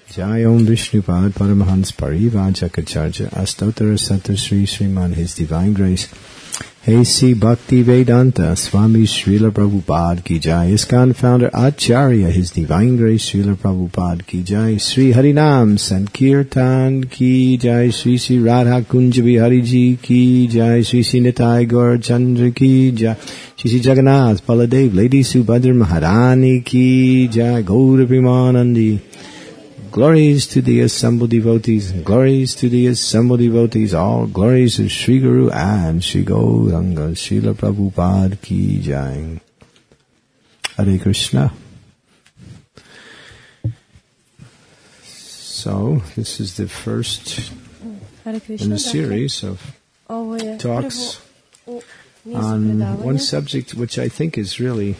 Jayom Vishnupad Paramahans Parivajakacharya Astottara Satta Sri Sriman His Divine Grace A.C. Bhakti Vedanta Swami Srila Prabhupada Ki Jai, ISKCON founder Acharya His Divine Grace Srila Prabhupada Ki Jai, Sri Harinam Sankirtan Ki Jai, Sri Sri Radha Kunja Bihari Ji Ki Jai, Sri Sri Nitai Gaur Chandra Ki Jai, Sri Sri Jagannath Baladev Lady Subhadra Maharani Ki Jai, Gaura Premanandi. Glories to the assembled devotees, glories to the assembled devotees, all glories to Sri Guru and Sri Gauranga, Srila Prabhupada Ki Jai. Hare Krishna. So, this is the first in a series of talks on one subject which I think is really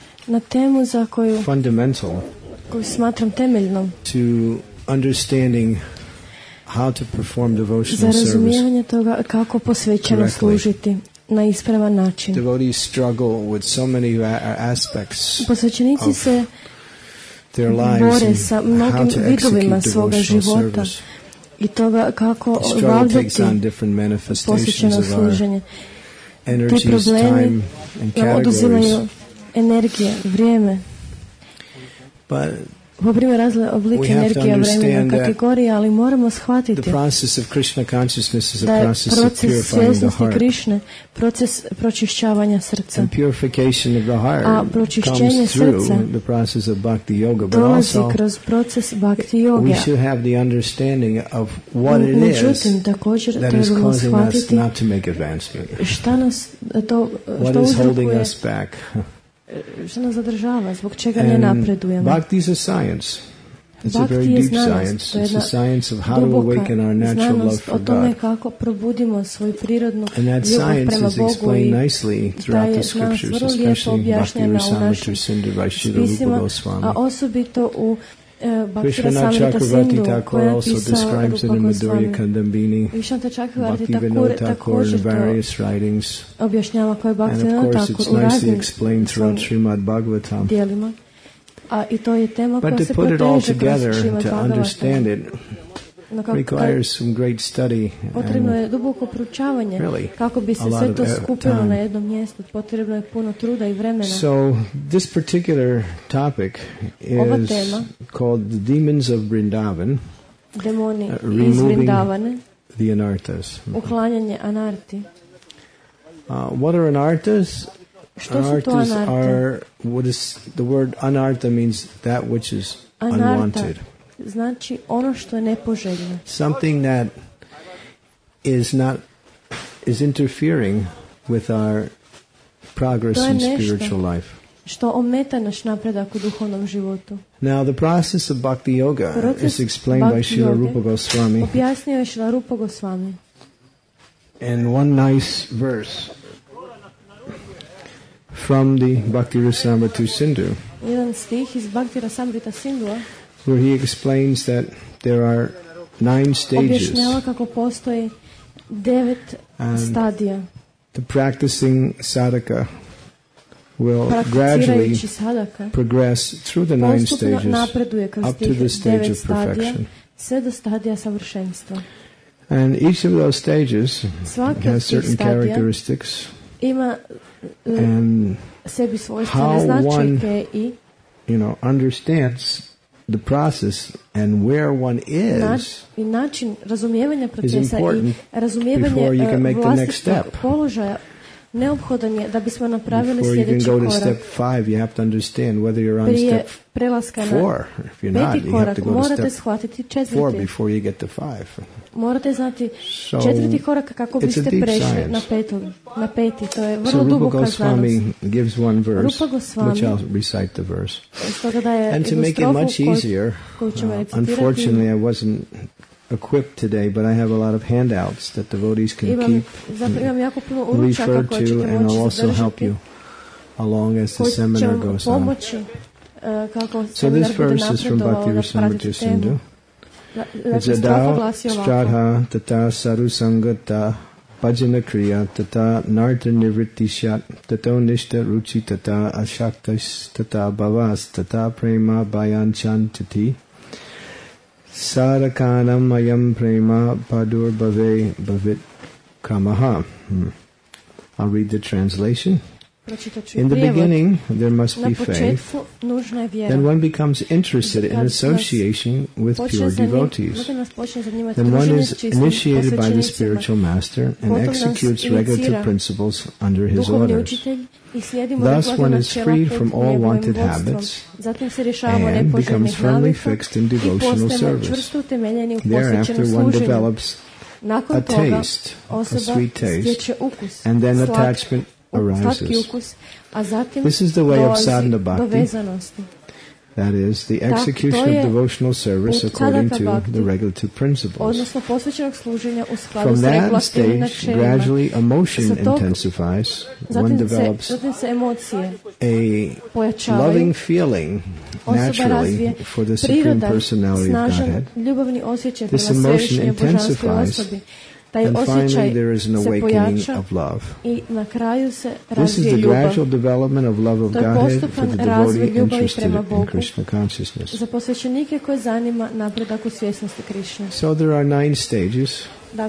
fundamental koju smatram temeljnom to understanding how to perform devotional za razumijevanje toga kako posvećeno služiti na ispravan način. Devotees struggle with so many aspects posvećenici se their lives bore sa mnogim vidovima svoga života i toga kako obavljati posvećeno služenje. Ti problemi oduzimaju energije, vrijeme. Poprimaju razne oblike energije, vremena, kategorije, ali moramo shvatiti da je proces svjesnosti Krišne proces pročišćavanja srca. A pročišćenje srca dolazi kroz proces bhakti yoga. Međutim, također trebamo shvatiti šta nas to uzrokuje, što nas zadržava, zbog čega ne napredujemo. Bhakti is a science. It's a very deep science. It's a science of how to awaken our natural love for God. O tome kako probudimo svoju prirodnu ljubav prema Bogu i ta je znanost vrlo lijepo objašnjena u našim spisima, a osobito u Bhakti Rasamrita Sindhu koja je pisao Rupa Goswami. Vishwanath Chakravarti također to objašnjava kao je Bhaktivinoda Thakur u raznim svojim dijelima. A i to je tema koja se proteže kroz Srimad Bhagavatam. Potrebno je duboko proučavanje kako bi se sve to skupilo na jednom mjestu. Potrebno je puno truda i vremena. So this particular topic is called the demons of Vrindavan. Demoni iz Vrindavane. The anarthas. Uklanjanje anarti. What are anarthas? Anarthas are what is the word anartha means that which is unwanted. Znači ono što je nepoželjno. Something that is interfering with our progress in spiritual life. Što ometa naš napredak u duhovnom životu. Now the process of bhakti yoga is explained by Srila Rupa Goswami. Objasnio je Srila Rupa Goswami. And one nice verse from the Bhakti Rasamrita Sindhu. Jedan stih iz Bhakti Rasamrita Sindhua where he explains that there are 9 stages. Objašnjava kako postoji 9 stadija. The practicing sadhaka will gradually progress through the 9 stages up to the stage of perfection. Sve do stadija savršenstva. And each of those stages has certain characteristics. Ima sebi svojstvene značajke i understands the process and where one is i način razumijevanja procesa i razumijevanje vlastitog položaja neophodan je da bismo napravili sljedeći korak. Prije prelaska na 5. korak morate shvatiti 4. Morate znati 4. korak kako biste prešli na 5. To je vrlo duboka znanost. Rupa Goswami stoga daje jednu strofu koju ćemo recitirati. Equipped today, but I have a lot of handouts that devotees can keep and refer to, and I'll also help you along as the seminar goes on. So this verse is from Bhakti Rasamrita Sindhu. It's Adao Stradha Tata Saru Sangata Bhajana Kriya Tata Narta Nivritti Shat Tato Nishta Ruchi Tata Ashaktas Tata Bhavas Tata Prema Bayan Chantati. Sarakanam mayam prema padur bhave bhavit kramaha. I'll read the translation. In the beginning, there must be faith. Then one becomes interested in association with pure devotees. Then one is initiated by the spiritual master and executes regulative principles under his orders. Thus one is freed from all wanted habits and becomes firmly fixed in devotional service. Thereafter one develops a taste, a sweet taste, and then attachment arises. This is the way of sadhana bhakti, that is, the execution of devotional service according to the regulative principles. From that stage, gradually emotion intensifies. One develops a loving feeling naturally for the Supreme Personality of Godhead. This emotion intensifies, and finally there is an awakening of love. This is the gradual development of love of Godhead for the devotee interested in Krishna consciousness. So there are 9 stages.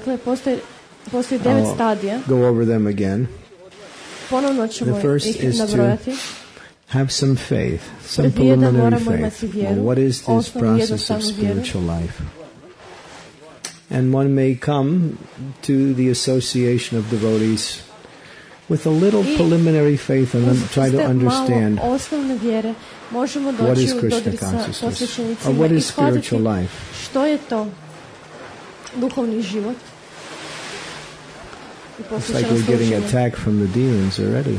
I'll go over them again. The first is to have some faith, some preliminary faith. Well, what is this process of spiritual life? And one may come to the association of devotees with a little preliminary faith and try to understand what is Krishna consciousness, or what is spiritual life. It's like we're getting attacked from the demons already.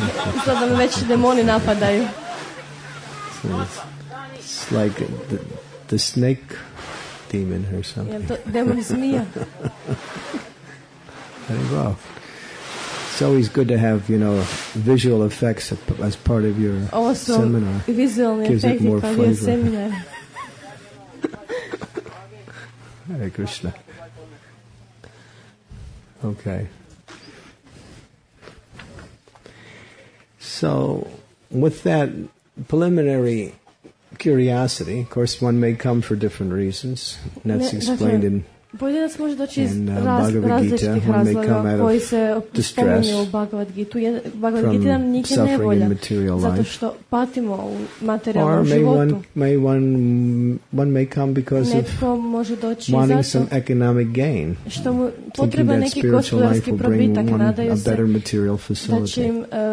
So it's like the snake demon or something. Very well. It's always good to have, visual effects as part of your seminar. Gives it more flavor. Hare Krishna. Okay. So, with that preliminary curiosity, of course, one may come for different reasons. And that's explained in Bhagavad Gita. One may come out of distress from suffering in material life. Or one may come because of wanting some economic gain, thinking that spiritual life will bring one a better material facility.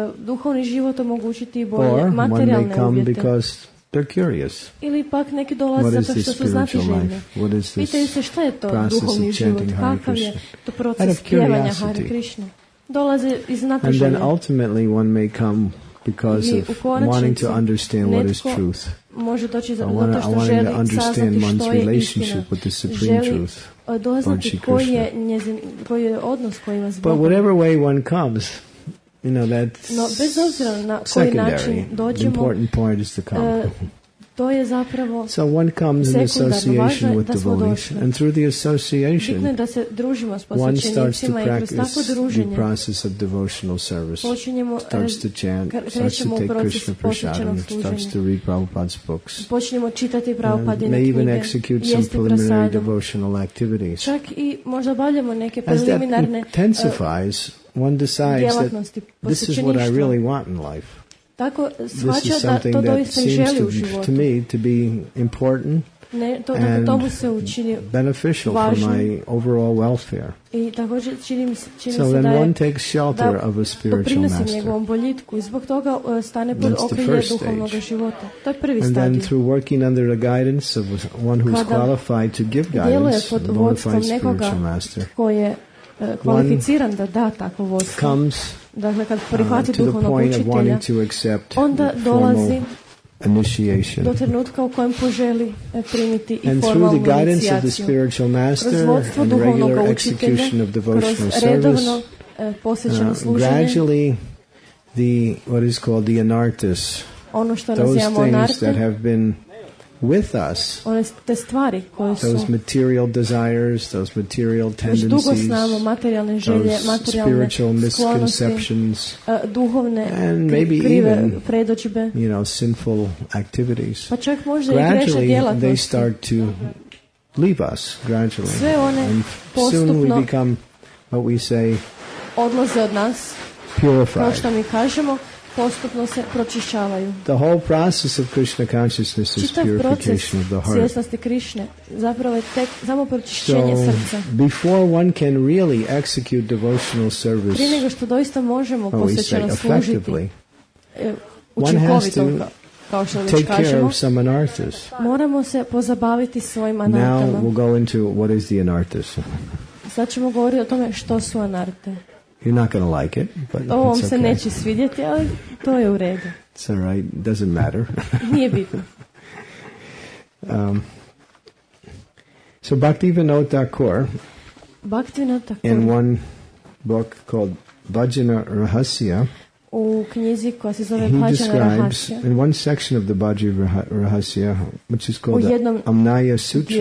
Or one may come because they're curious. What is this spiritual life? What is this process of chanting Hare Krishna? Out of curiosity. And then ultimately one may come because of wanting to understand what is truth. Wanting to understand one's relationship with the Supreme Truth, Lord Shri Krishna. But whatever way one comes, that's secondary. The important part is to come. So one comes in association with devotees, and through the association, one starts to practice the process of devotional service, starts to chant, starts to take Krishna Prasadam, starts to read Prabhupada's books, may even execute some preliminary devotional activities. As that intensifies, one decides that this is what I really want in life. This is something that seems to me to be important and beneficial for my overall welfare. So then one takes shelter of a spiritual master. That's the first stage. And then through working under the guidance of one who's qualified to give guidance, a bona fide spiritual master, one comes to the point of wanting to accept formal initiation. And through the guidance of the spiritual master and regular execution of devotional service, gradually what is called the anarthas, those things that have been with us, those material desires, those material tendencies, those spiritual misconceptions, and maybe even, sinful activities. Gradually, they start to leave us gradually. Sve one and postupno soon we become what we say odlaze od nas, purified. Kao što mi kažemo, postupno se pročišćavaju. The whole process of Krishna consciousness is purification of the heart. Svjesnosti Krišne zapravo je tek samo pročišćenje srca. Before one can really execute devotional service, prije nego što doista možemo posvećeno služiti one has to kao što već take care kažemo, of some anarthas. Moramo se pozabaviti svojim anartama. Now we'll go into what is the anarthas. Sad ćemo govoriti o tome što su anarte. You're not going to like it, but ovo vam it's se okay. neće svidjeti, ali to je u redu. It's all right. Doesn't matter. Nije bitno. So Bhaktivinoda Thakur, in one book called Bhajana Rahasya, u knjizi koja se zove Bhajana Rahasya, in one section of the Bhajana Rahasya, which is called the Amnaya Sutra,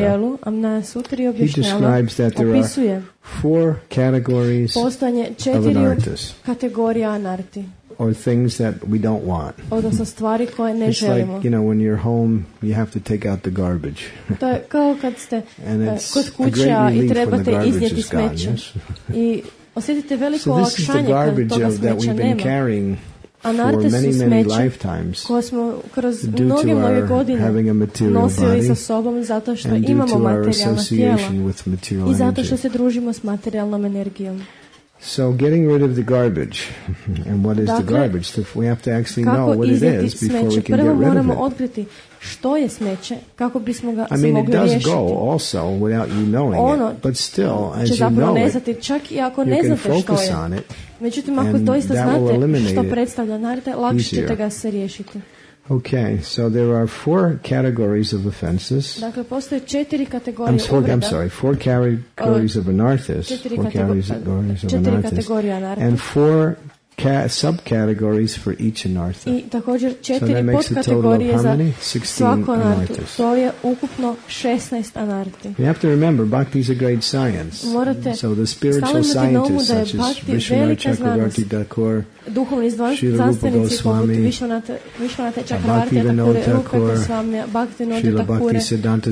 he describes that there are 4 categories of anarthas, kategorija anarti, or things that we don't want. Odnosno stvari koje ne želimo. Like, when you're home, you have to take out the garbage. To je kao kad ste kod kuća i trebate iznijeti smeće. I osjetite veliko olakšanje kad toga smeća nema. Anarte su smeće koje smo kroz mnoge godine nosili sa sobom zato što imamo materijalna tijela i zato što se družimo s materijalnom energijom. So getting rid of the garbage, and what is the garbage? We have to actually know what it is before we can get rid of it. Moramo otkriti što je smeće kako bismo ga mogli riješiti. I mean, it does go also without you knowing it, but still, as you know it, čak i ako you ne can znate focus što je. on it, Međutim, ako doista znate što predstavlja anarte, lakše ćete ga se riješiti. Okay, so there are 4 categories of offenses. Dakle, postoje 4 kategorije uvreda. I'm sorry, 4 categories of anarthas. 4 categories of anarthas. And 4 subcategories for each anartha. I također 4 podkategorije za svaku anartu. To je ukupno 16 anarti. You have to remember, Bhakti is a great science. So the spiritual scientists such as Vishwanath Chakravarti Thakur, duhovni znanstvenici poput Vishwanath Chakravarti Thakur, Srila Bhaktisiddhanta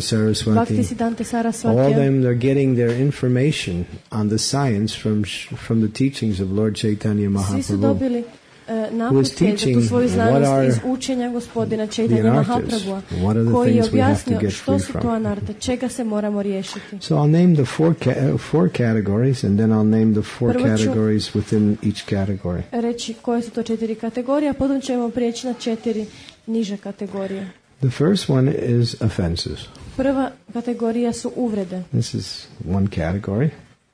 Saraswati, all of them, they're getting their information on the science from the teachings of Lord Chaitanya Mahaprabhu. Dobili naputke za tu svoju znanost iz učenja gospodina Chaitanya Mahaprabhua, koji je objasnio što su to anarte, čega se moramo riješiti. So I'll name the 4 categories, and then I'll name the 4 categories within each category. Reći koje su to 4 kategorije, a potom ćemo prijeći na 4 niže kategorije. The first one is offenses. Prva kategorija su uvrede. This is one category.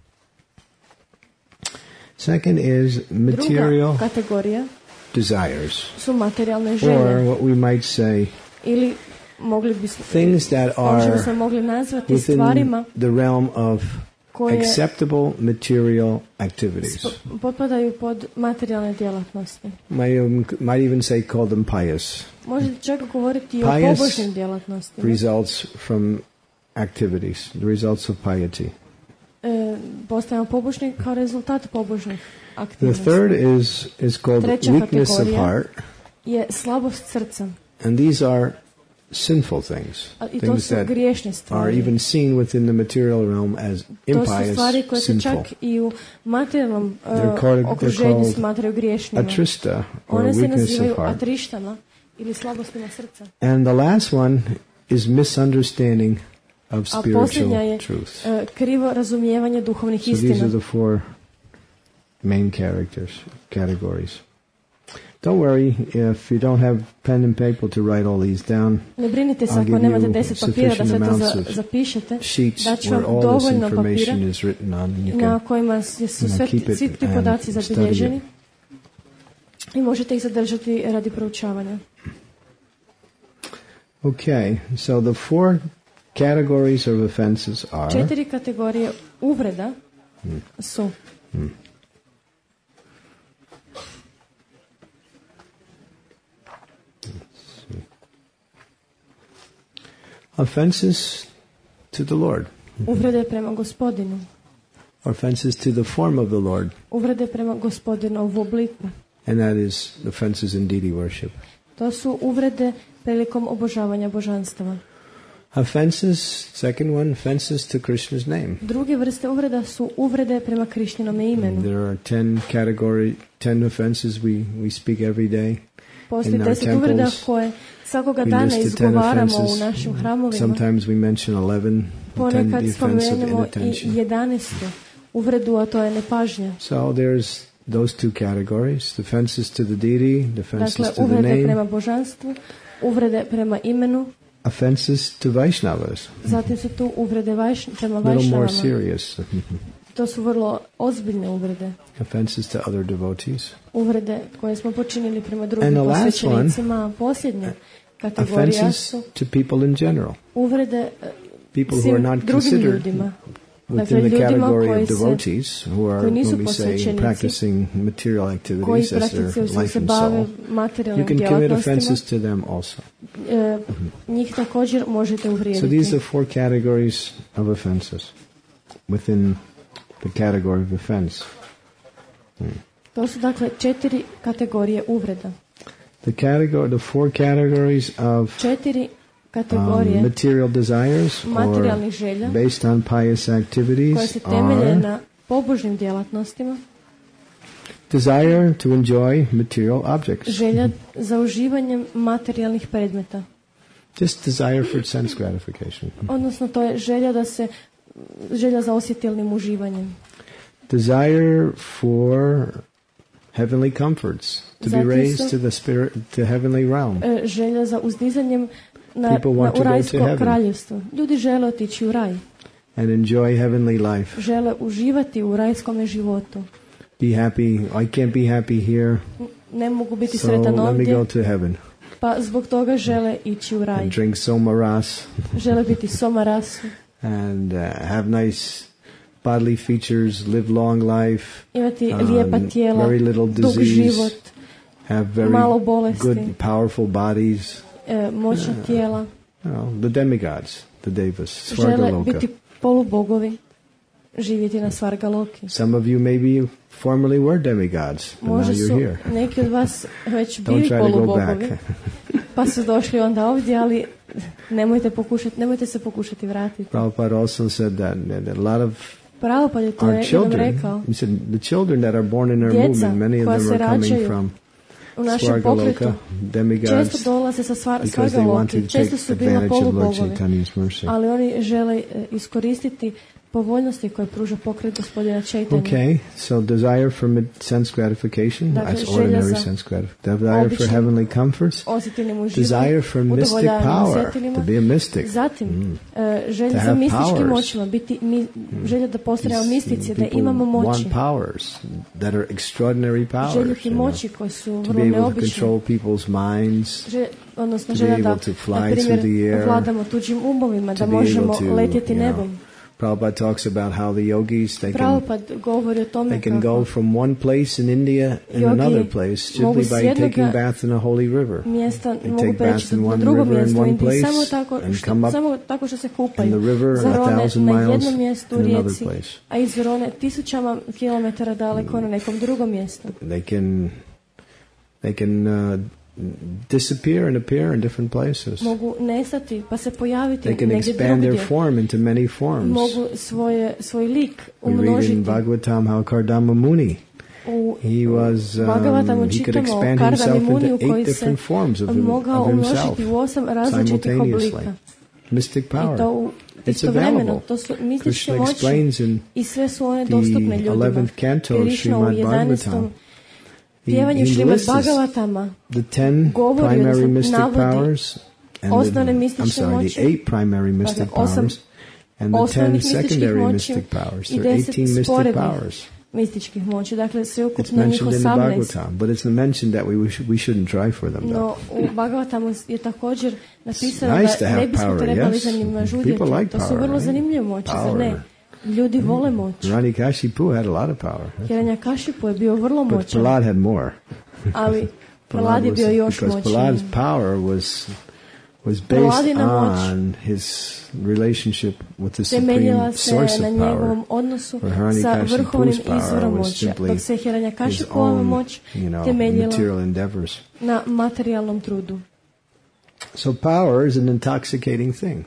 Second is material desires, su materijalne želje, or what we might say, ili mogli bismo things that are within the realm of acceptable material activities. Potpadaju pod materijalne djelatnosti. Might even say call them pious. Možete čak govoriti o pobožnim djelatnostima. Results from activities, the results of piety. Postajemo pobožni kao rezultat pobožnih aktivnosti. The third is called weakness of heart. Je slabost srca. And these are sinful things. Things that are even seen within the material realm as impious, to su stvari koje se čak i u materijalnom okruženju smatraju griješnjima. Atrista, or one se weakness nazivaju of heart. atrištama ili slabostima srca. And the last one is misunderstanding of spiritual truth. Krivo razumijevanje duhovnih istina. So these are the 4 main categories. Don't worry if you don't have pen and paper to write all these down. Ne brinite se ako nemate 10 papira da sve to zapišete. Daću vam dovoljno papira na kojima su svi ti podaci zabilježeni i možete ih zadržati radi proučavanja. Okay, so the 4 categories of offenses are 4 kategorije uvreda su offenses to the Lord. Uvrede prema Gospodinu. Offenses to the form of the Lord. Uvrede prema Gospodinu u obliku. And that is offenses in deity worship. To su uvrede prilikom obožavanja božanstava. Offenses, second one, offenses to Krishna's name. Druge vrste uvreda su uvrede prema Krišninom imenu. There are 10 offenses we speak every day. Postoji 10 uvreda koje svakoga dana izgovaramo u našim hramovima. Sometimes we mention 11, ponekad spomenemo i 11. uvredu, a to je nepažnja. So there's those two categories, offenses to the deity, offenses to the name. Dakle, uvrede prema božanstvu, uvrede prema imenu. Offenses to Vaishnavas. Zatim su tu uvrede prema Vaishnavama. Little more serious. To su vrlo ozbiljne uvrede. Offenses to other devotees. Uvrede koje smo počinili prema drugim posvećenicima. Posljednja kategorija su to people in general. Uvrede svim drugim ljudima. Within the category of devotees who are, whom we say, practicing material activities as their life and soul, you can commit offenses to them also. Njih također možete uvrijediti. So these are 4 categories of offenses within the category of offense. To su dakle 4 kategorije uvreda. The 4 categories of material desires materijalnih želja, based on pious activities, koje se temelje na pobožnim djelatnostima. Desire to enjoy material objects. Želja za uživanjem materijalnih predmeta. Just desire for sense gratification. Odnosno to je želja za osjetilnim uživanjem. Desire for heavenly comforts, to be raised to the spirit, to heavenly realm. Želja za uzdizanjem u rajsko kraljevstvo. Ljudi žele otići u raj. And enjoy heavenly life. Žele uživati u rajskom životu. Be happy. I can't be happy here. Ne mogu biti sretan ovdje. Let me go to heaven. Pa zbog toga žele ići u raj. And drink somaras. Žele biti somarasu. And have nice bodily features, live long life. Imati lijepa tijela, very little disease, dug život, have very malo bolesti, good, powerful bodies. Moćna tijela. The demigods, the devas, Svargaloka. Žele biti polubogovi, živjeti na Svargaloki. Some of you maybe formerly were demigods, but now you're here. Neki od vas već bili polubogovi, pa su došli onda ovdje, ali nemojte se pokušati vratiti. Prabhupada also said that a lot of Prabhupada je to jednom rekao. He said the children that are born in our movement, many of them are coming from u našem pokretu često dolaze sa Svargaloki, često su bili polubogovi, ali oni žele iskoristiti povoljnosti koje pruža pokret gospodina Chaitanya. Okay, so desire for sense gratification, that's ordinary sense gratification. Desire for heavenly comforts, desire for mystic power, to be a mystic. Zatim, želja za mističkim moćima, želja da postanemo mistici, da imamo moći. Want powers that are extraordinary powers. Željeti moći koje su vrlo neobične. To be able to neobične. control people's minds. Odnosno želja da, na primjer, vladamo tuđim umovima, da možemo letjeti nebom. Prabhupada talks about how the yogis, they can go from one place in India and another place simply by taking bath in a holy river. They take bath in one river in one place and come up in the river 1,000 miles in another place. A iz Verone 1000 kilometara daleko na nekom drugom mjestu. They can disappear and appear in different places. Mogu nestati pa se pojaviti negdje drugdje. They can expand their form into many forms. Mogu svoj lik umnožiti. We read in Bhagavatam how Kardama Muni, he could expand himself into 8 different forms of himself simultaneously. Mystic power. It's available. Krishna explains in the 11th canto of Srimad Bhagavatam. Pjevanju Šrimad Bhagavatama the 10 primary mystic powers and the 8 primary mystic powers and the 10 secondary mystic powers. There are 18 mystic powers. Mističkih moći, dakle sve ukupno njih 18. But it's mentioned that we shouldn't try for them. No, u Bhagavatamu je također napisano da ne bismo trebali za njima žudjeti. To su vrlo zanimljive moći, zar ne? Ljudi vole moć. Hiranyakashipu had a lot of power. Hiranyakashipu je bio vrlo moćan. But Prahlad had more. Ali Prahlad je bio još moćniji. Because Prahlad's power was based on his relationship with the supreme source of power. Sa vrhovnim izvorom moći, dok se Hiranyakashipova moć temeljila na materijalnom trudu. So power is an intoxicating thing.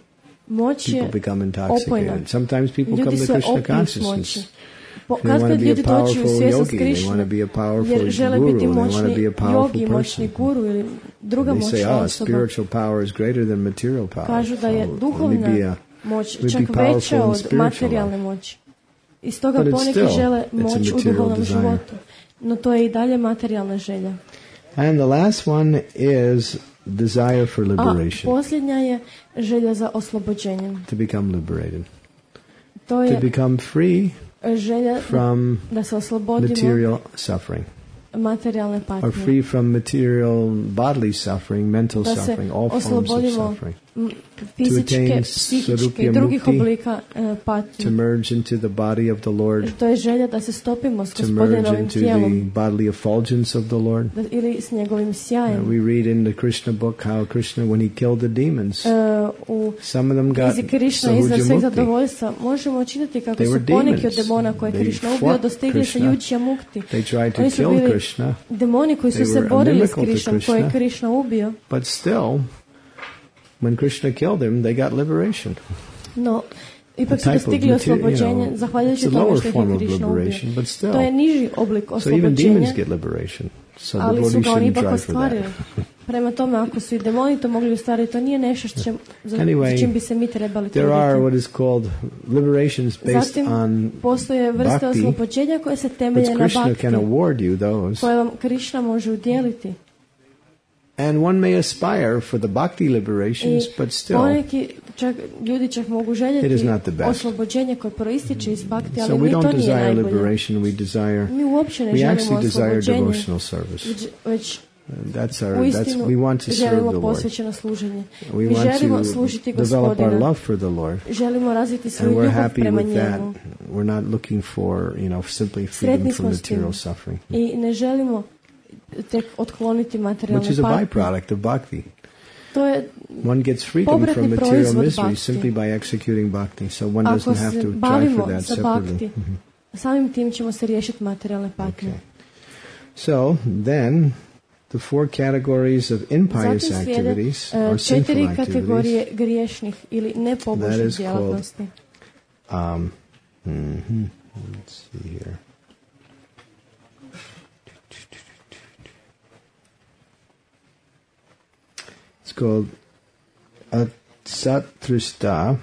people become intoxicated. Sometimes people come to Krishna consciousness. They want to be a powerful yogi. They want to be a powerful guru. They want to be a powerful person. They say, spiritual power is greater than material power. Kažu da je duhovna moć čak veća od materijalne moći. I stoga poneki žele moć u duhovnom životu. No to je i dalje materijalna želja. And the last one is desire for liberation. A posljednja je želja za oslobođenjem. To become liberated. To je to become free želja from da se oslobodimo material suffering. Materijalne patnje. Or free from material bodily suffering, mental suffering, all forms of suffering. Fizičke, psihičke i drugih oblika patnje. To merge into the body of the Lord. To je želja da se stopimo s Gospodinovim tijelom. To merge into the bodily effulgence of the Lord. Ili s njegovim sjajem. We read in the Krishna book how Krishna, when he killed the demons, some of them got sahuja. Možemo čitati kako su poneki od demona koje Krishna ubio dostigli se jučja mukti. They tried to kill Krishna. Demoni koji su se borili s Krishnom, koje je Krishna ubio. But still, when Krishna killed them, they got liberation. No, ipak su dostigli oslobođenje, zahvaljujući tome što je Krishna ubio. To je niži oblik oslobođenja, ali su ga oni ipak ostvarili. Prema tome, ako su i demoni to mogli ostvariti, to nije nešto za čim bi se mi trebali truditi. Zatim, postoje vrste oslobođenja koje se temelje na bhakti, koje vam Krishna može udjeliti. And one may aspire for the bhakti liberations, but still, ljudi čak mogu željeti oslobođenje koje proističe iz bhakti, ali mi to nije najbolje. Mi uopće ne želimo oslobođenje, već želimo posvećeno služenje. Mi želimo služiti Gospodina. Želimo razviti svoju ljubav prema njemu. Sretni smo s tim i ne želimo tek otkloniti materijalne patnje. Which is a byproduct of bhakti. To je one gets freedom from material misery simply by executing bhakti, so one doesn't have to try for that separately. Samim tim ćemo se riješiti materijalne patnje. Okay. So then the four categories of impious activities or sinful activities. 4 kategorije griješnih ili nepobožnih djelatnosti. Let's see here. It's called Atsatrista.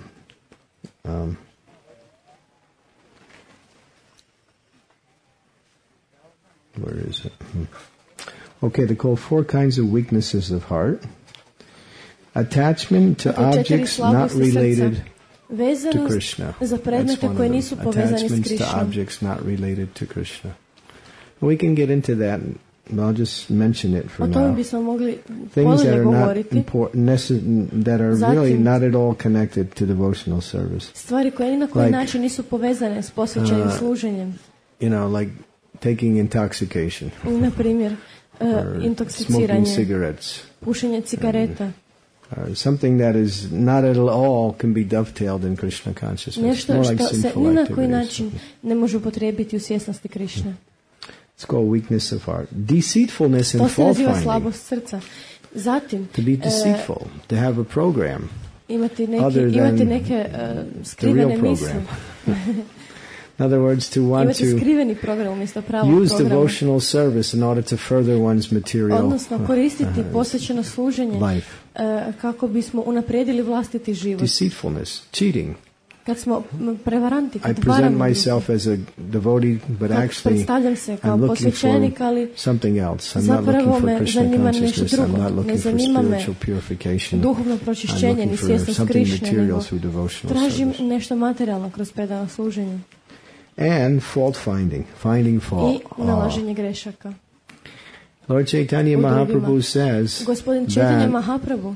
Where is it? Okay, they're called 4 kinds of weaknesses of heart. Attachment to objects not related to Krishna. That's one of them. Attachments to objects not related to Krishna. We can get into that. I'll just mention it for now. Things that are not important, that are really not at all connected to devotional service. Stvari koje ni na koji način nisu povezane s posvećenim služenjem. You know, like taking intoxication. Na primjer, intoksiciranje, smoking cigarettes, pušenje cigareta. Something that is not at all can be dovetailed in Krishna consciousness. Nešto što se ni na koji način ne može upotrijebiti u svjesnosti Krishne. It's called weakness of heart. Deceitfulness and fault finding. Slabost srca. Zatim, to be deceitful, to have a program imati neke skrivene misli. In other words, to want to use devotional service in order to further one's material odnosno koristiti posvećeno služenje kako bismo unaprijedili vlastiti život. Deceitfulness, cheating. Kad smo prevaranti, I present myself as a devotee, but actually I'm looking for something else. I'm not looking for Krishna consciousness. I'm not looking for spiritual purification. I'm looking for something material through devotional tražim service. nešto materijalno kroz predano služenje. And fault finding fault. I nalaženje grešaka. Lord Chaitanya Mahaprabhu says Gospodin Chaitanya Mahaprabhu,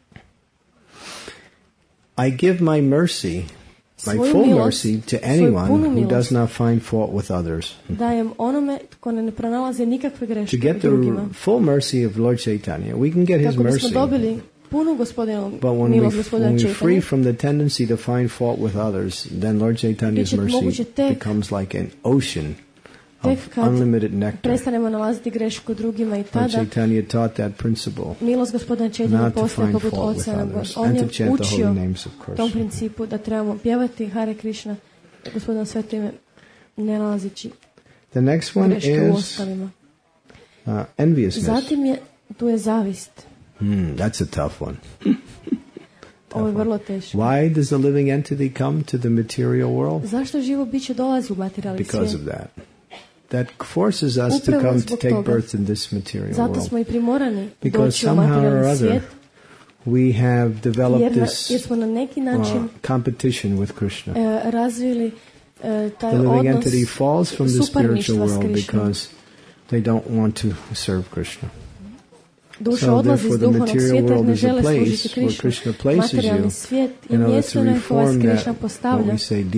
I give my mercy, my full mercy, to anyone who does not find fault with others. Dajem onome tko ne pronalazi nikakve greške u drugima. To get the full mercy of Lord Chaitanya, we can get his mercy. But when we're free from the tendency to find fault with others, then Lord Chaitanya's mercy becomes like an ocean tek kad prestanemo nalaziti grešku drugima i tada milost Gospodina Čaitanje postaje poput oceana. On je učio tom principu da trebamo pjevati Hare Krishna, Gospodina sveto ime, ne nalazići greške u ostalima. Enviousness. Zatim tu je zavist. That's a tough one. Ovo je vrlo teško. Why does the living entity come to the material world? Zašto živo biće dolazi u materijalni svijet? Because of that. That forces us to come to take birth in this material world. Zato smo i primorani doći u materijalni svijet. We have developed this jer smo na neki način competition with Krishna. Razvili taj the living odnos entity falls from the spiritual world because they don't want to serve Krishna. Duša odlazi iz duhovnog svijeta jer ne žele služiti Krishna. Materijalni svijet je mjesto na koje vas Krishna postavlja.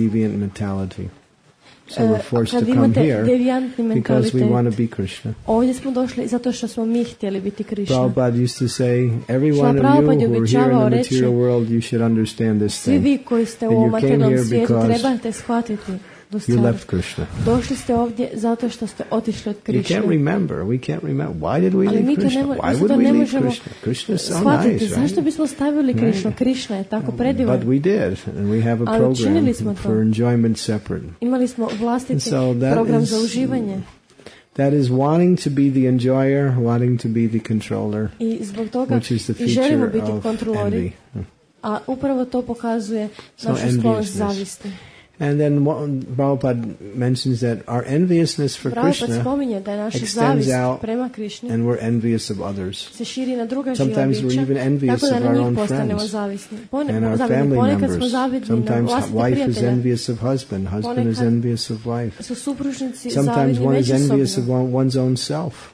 So we're forced to come here because we want to be Krishna. Ovdje smo došli zato što smo mi htjeli biti Krishna. Prabhupada used to say, every one of you who are here in the material world, you should understand this thing. Svi vi koji ste u materijalnom svijetu trebate shvatiti. You left Krishna. Došli ste ovdje zato što ste otišli od Krishna. We can't remember. Why did we leave Krishna? Why would we leave Krishna? Krishna is so nice, right? Zašto bismo stavili Krishna? Krishna je tako predivan. But we did, and we have a program for enjoyment separate. Imali smo vlastiti program za uživanje. That is wanting to be the enjoyer, wanting to be the controller, which is the feature of envy. A upravo to pokazuje našu sklonost zavisti. And then Prabhupada mentions that our enviousness for Krishna extends out and we're envious of others. Sometimes we're even envious of our own friends and our family members. Sometimes wife is envious of husband, husband is envious of wife. Sometimes one is envious of one's own self.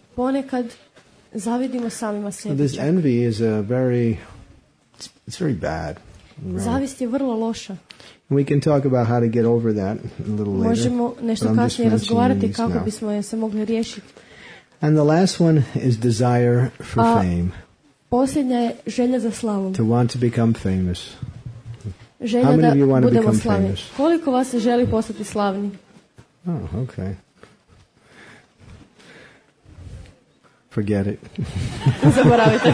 So this envy is it's very bad. Zavist je vrlo loša. We can talk about how to get over that a little later. Možemo nešto kasnije razgovarati kako bismo je se mogli riješiti. And the last one is desire for fame. Posljednja je želja za slavom. To want to become famous. Želja da budemo slavni. Koliko vas želi postati slavni? Oh, okay. Forget it. Zaboravite.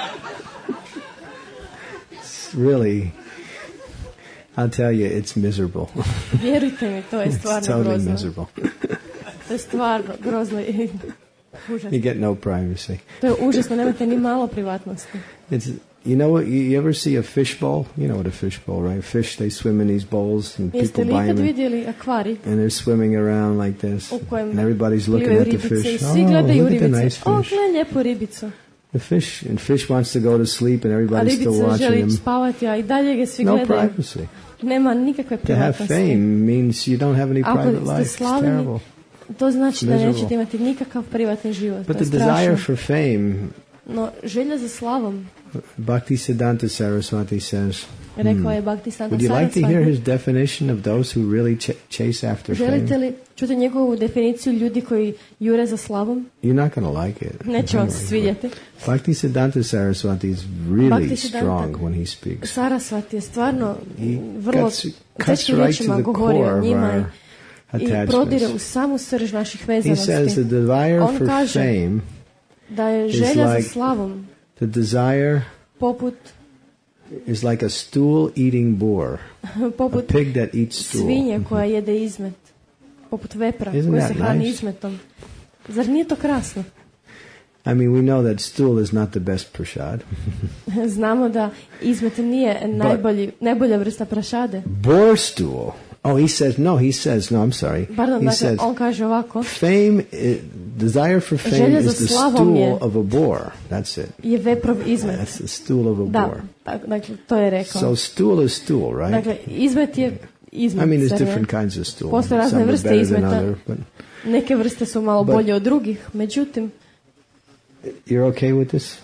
Really, I'll tell you, it's miserable. Vjerujte mi, to je stvarno totally grozno. Miserable. To je stvarno grozno i užasno. You get no privacy. To je užasno, nemate ni malo privatnosti. You know what? You ever see a fish bowl? You know what a fish bowl, right? Fish, they swim in these bowls, and people buy them. Vidjeli akvarij? And they're swimming around like this, and everybody's looking at the fish. Svi gledaju look at the nice fish. Gle, lijepu ribicu. The fish wants to go to sleep, and everybody's still watching him. Spavati, a i dalje ga svi gledaju. No privacy. Nema nikakve privatnosti. To have fame means you don't have any private life. It's terrible. To znači da nećete imati nikakav privatni život. But the desire for fame. No, želja za slavom. Bhaktisiddhanta Saraswati says. Rekao je Bhaktisiddhanta Saraswati. Would you like to hear his definition of those who really chase after fame? Želite li čuti njegovu definiciju ljudi koji jure za slavom? You're not going to like it. Neće vam se svidjeti. Bhaktisiddhanta Saraswati is really strong when he speaks. Saraswati je stvarno vrlo teškim riječima govori o njima i prodire u samu srž naših vezanosti. He says the desire for fame da je želja za slavom the desire poput is like a stool eating boar. Poput a pig that eats stool. Svinje koja jede izmet. Poput vepra koji se hrani izmetom. Zar nije to krasno? I mean, we know that stool is not the best prasad. Znamo da izmet nije najbolja vrsta prašade. Boar stool. Oh, he says, I'm sorry. Pardon, he says, on kaže ovako. Desire for fame is the stool of a boar. That's it. Je veprov izmet. That's the stool of a boar. Dakle, to je rekao. So stool is stool, right? Dakle, izmet je izmet. I mean, there's different kinds of stool. Postoje razne vrste izmeta. Neke vrste su malo bolje od drugih, međutim. You're okay with this?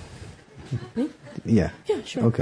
Yeah. Yeah, sure. Okay.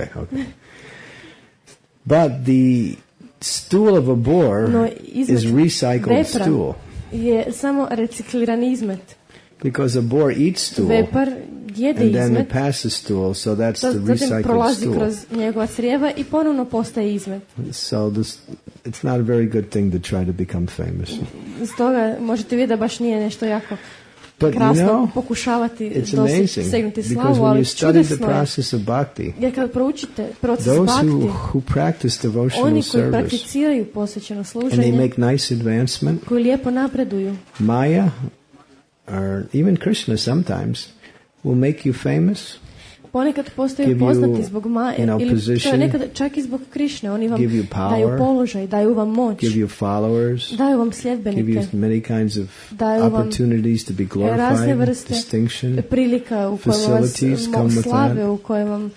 But the stool of a boar is recycled stool. Je samo reciklirani izmet. Because a boar eats stool. Vepar jede and then izmet. It passes stool, so that's the recycled prolazi stool. Kroz njegova crijeva i ponovno postaje izmet. So it's not a very good thing to try to become famous. Stoga možete vidjeti da baš nije nešto jako krasno pokušavati dosegnuti slavu, ali čudesno je. Jer kada proučite proces bhakti, oni koji prakticiraju posvećeno služenje, koji lijepo napreduju, Maya, or even Krishna sometimes, will make you famous. Ponekad postaju poznati zbog Maje, ili to je nekad čak i zbog Krišne. Oni vam daju položaj, daju vam moć, daju vam sljedbenike, daju vam razne vrste prilika u kojima vas slave, u kojima vam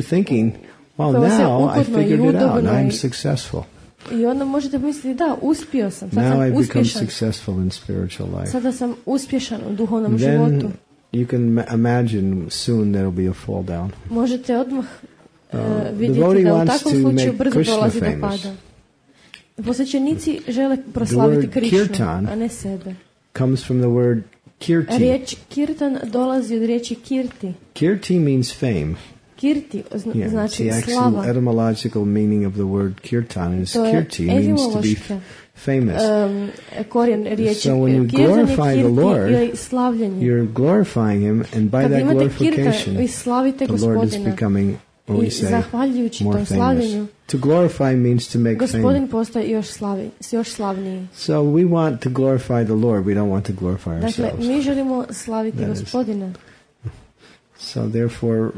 se ugodno i udobno. I onda možete misliti, da, uspio sam, sad sam uspješan. Sada sam uspješan u duhovnom životu. You can imagine soon there will be a fall down. Možete odmah vidjeti da u takvom slučaju brzo dolazi do pada. Posvećenici žele proslaviti Krišnu, a ne sebe. Comes from the word kirti. Riječ kirtan dolazi od riječi kirti. Kirti means fame. Kirti znači the slava. The etymological meaning of the word kirtan is kirti means to be famous. Korijen riječi so when you glorify the Lord, you're glorifying Him, and by that glorification, the Lord is becoming, what we say, more famous. To glorify means to make Gospodin postaje još slavniji. So we want to glorify the Lord. We don't want to glorify ourselves. Dakle, mi želimo slaviti Gospodina. So therefore,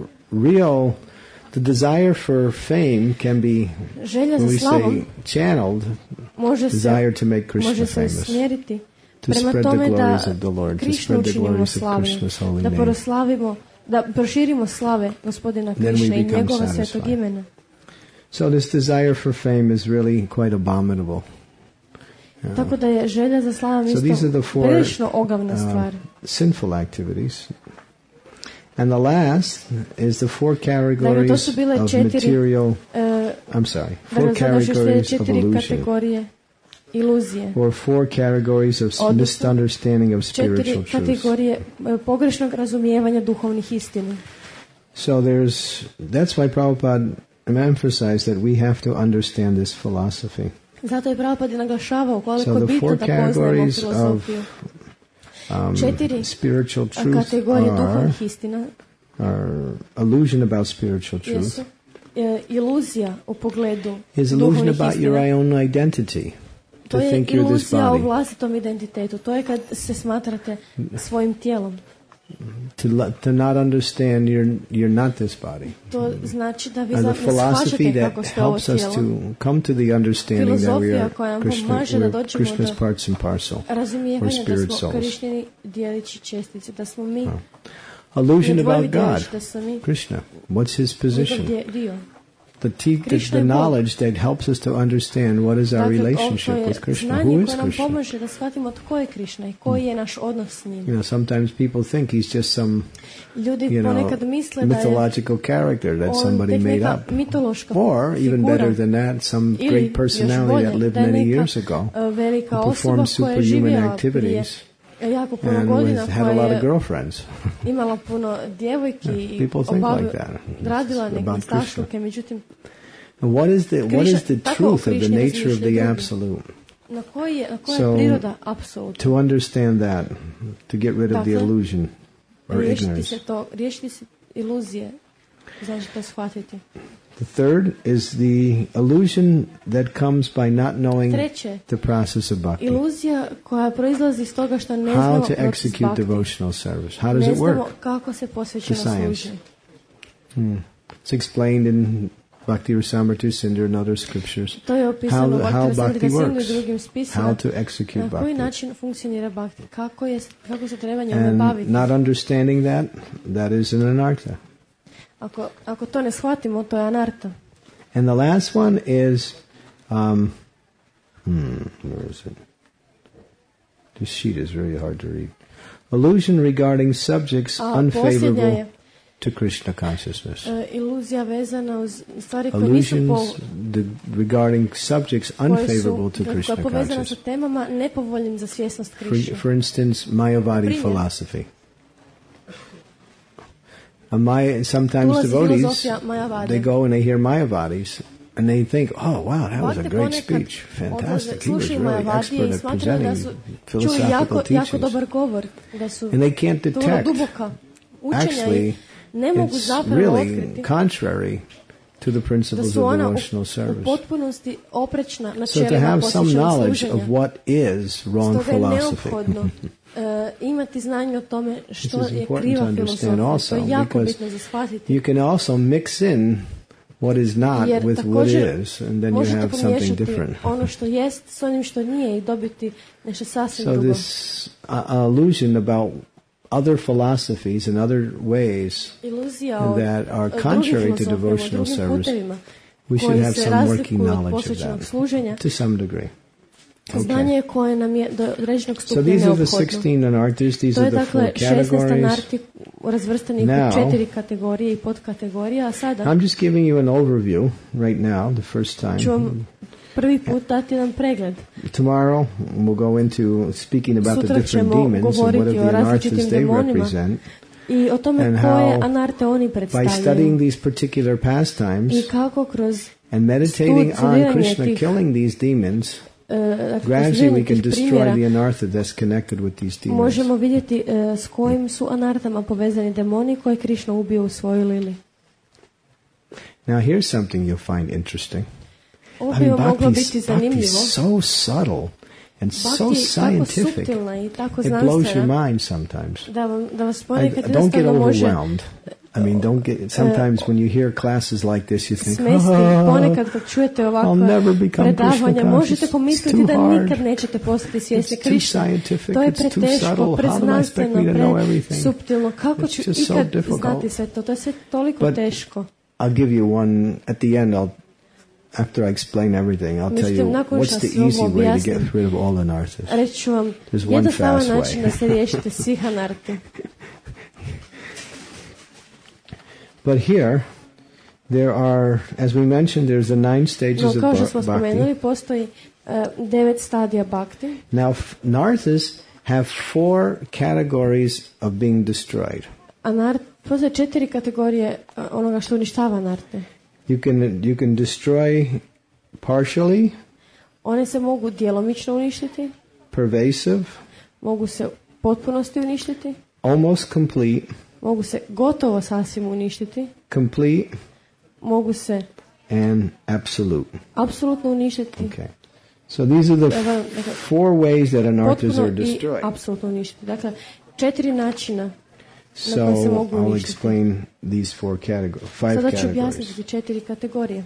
the desire for fame can be, we say, channeled, desire to make Krishna famous, to spread the glories of the Lord, to spread the glories of Krishna's holy name. Da proširimo slave Gospodina Krišne i njegova svetog imena. So this desire for fame is really quite abominable. Tako da je želja za slavom isto prilično ogavna stvar. Sinful activities. And the last is the four categories of material, four categories of illusion. Or four categories of misunderstanding of spiritual truth. Kategorije pogrešnog razumijevanja duhovnih istina. So that's why Prabhupada emphasized that we have to understand this philosophy. Zato je Prabhupada naglašavao koliko je bitno da poznajemo filozofiju. Četiri kategorije duhovnih istina are illusion about spiritual truth. Iluzija u pogledu is illusion about your own identity. To je iluzija u vlastitom identitetu. To je kad se smatrate svojim tijelom. To not understand you're not this body. To znači da vi ne shvaćate kako ste ovo tijelo. Helps us to come to the understanding that we are Krishna's parts and parcel, or spirit souls. Krišnini dijelići čestice, da smo mi. Illusion about God, Krishna. What's His position? The knowledge that helps us to understand what is our relationship with Krishna. Who is Krishna? Da shvatimo tko je Krishna i koji je naš odnos s njim. Sometimes people think he's just some mythological character that somebody made up. Or, even better than that, some great personality that lived many years ago, who performed superhuman activities. Jako puno godina had a lot of girlfriends. Imala puno djevojki i radila neke stašluke, međutim what is the truth of the nature of the absolute? Na koja je priroda apsolutna? To understand that, to get rid of the illusion or ignorance. Riješiti se iluzije, znači to shvatiti. The third is the illusion that comes by not knowing the process of bhakti. Iluzija koja proizlazi iz toga što ne znamo proces bhakti. How to execute devotional service. How does it work? Ne znamo kako se posvećeno služi. It's explained in Bhakti Rasamrita Sindhu and other scriptures. To je opisano u Bhakti Rasamrita Sindhu i drugim spisima. How to execute bhakti. Na koji način funkcionira bhakti? Kako se treba njome baviti? Not understanding that is an anartha. Ako to ne shvatimo, to je anarta. And the last one is, where is it? This sheet is very hard to read. Illusion regarding subjects unfavorable to Krishna consciousness. Iluzija vezana uz stvari koje nisu regarding subjects unfavorable to Krishna consciousness. Povezana sa temama nepovoljnim za svjesnost Krishna. For instance, Mayavadi philosophy. Sometimes devotees, they go and they hear Mayavadis, And they think, oh, wow, that was a great speech. Fantastic. He was really expert at presenting philosophical teachings. And they can't detect. Actually, it's really contrary to the principles of devotional service. So to have some knowledge of what is wrong philosophy. Imati znanje o tome što je kriva filosofija. To je jako bitno za shvatiti. You can also mix in what is not with what is, and then you have something different. Ono što jest s onim što nije i dobiti nešto sasvim drugo. So this illusion about other philosophies and other ways that are contrary to devotional service, we should have some working knowledge of that to some degree. Znanje koje nam je do određenog stupnja neophodno. So these are the 16 anarthas, these are the 4 categories. 16 anarti razvrstani u 4 kategorije i podkategorije, a sada I'm just giving you an overview right now, the first time. Ću vam prvi put dati jedan pregled. Tomorrow we'll go into speaking about the different demons and what of the anarthas they represent. I o tome koje anarte oni predstavljaju. By studying these particular pastimes I kako kroz and meditating on Krishna killing these demons, gradually we can destroy the anartha that's connected with these demons. Možemo vidjeti s kojim su anartama povezani demoni koje Krishna ubio u svojoj lili. Now here's something you'll find interesting. Ovo bi moglo biti zanimljivo. Bhakti is so subtle and so scientific. It blows your mind sometimes. Da vas ponekad don't get overwhelmed. I mean, don't get. Sometimes when you hear classes like this, you think, ponekad kad čujete ovakva predavanja, možete pomisliti da nikad nećete postati svjesni Krishna. To je preteško, preznanstveno, presuptilno. Kako ću ikad znati sve to? To je sve toliko teško. I'll give you one at the end. After I explain everything, I'll tell you what's the easy way to get rid of all anarthas. There's one fast way. Da se riješite svih anarti. But here, there are, as we mentioned, there's the 9 stages of kao što smo spomenuli, postoji 9 stadija bhakti. Now, anarthas have 4 categories of being destroyed. Postoje 4 kategorije onoga što uništava anarte. You can destroy partially. One se mogu djelomično uništiti. Pervasive. Mogu se u potpunosti uništiti. Almost complete. Mogu se gotovo sasvim uništiti. Complete. Mogu se and absolute. Apsolutno uništiti. Okay. So these are the 4 ways that anarthas are destroyed. Apsolutno uništiti. Dakle, 4 načina. So I'll explain these 5 categories. Sada ću objasniti 4 kategorije.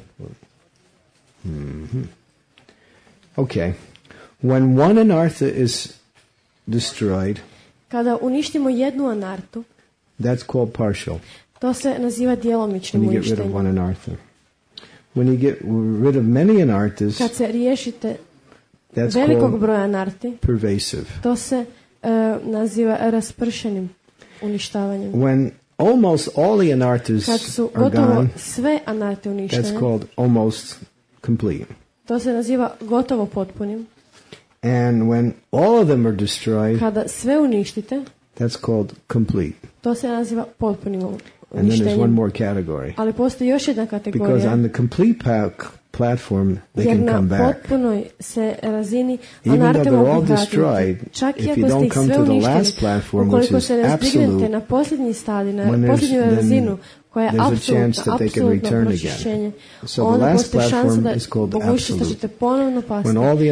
Mm-hmm. Okay. When one anartha is destroyed, kada uništimo jednu anartu, that's called partial. To se naziva djelomičnim uništenjem. When you get rid of one anartha. When you get rid of many anarthas, kad se riješite velikog broja anarti, pervasive. To se naziva raspršenim uništavanjem. When almost all the anarthas are gone, sve anarte uništene, that's called almost complete. To se naziva gotovo potpunim. And when all of them are destroyed, kada sve uništite, that's called complete. To se naziva potpunim uništenjem. And then there's one more category. Ali postoji još jedna kategorija. Because on the complete platform, they can come back. Jer na potpunoj se razini anarte mogu vratiti. Čak i ako ste ih sve uništili, ukoliko se ne stignete na posljednji stadij, na posljednju razinu, koja je apsolutno pročišćenje, onda postoji šansa da mogućnost da ćete ponovno pasti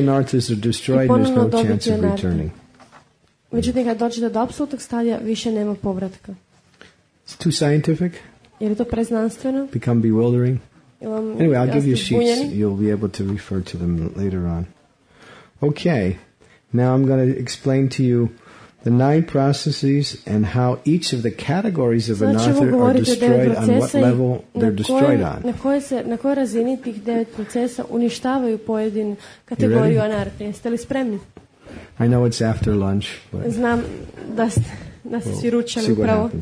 i ponovno dobiti anarte. Međutim, kad dođete do apsolutnog stadija, više nema povratka. It's too scientific. Je li to preznanstveno? Become bewildering. Anyway, I'll give you sheets. You'll be able to refer to them later on. Okay. Now I'm going to explain to you the 9 processes and how each of the categories of anartha are destroyed on what level they're destroyed on. Na kojoj razini tih 9 procesa uništavaju pojedinu kategoriju anarte. Jeste li spremni? I know it's after lunch. But znam da ste svi ručali upravo.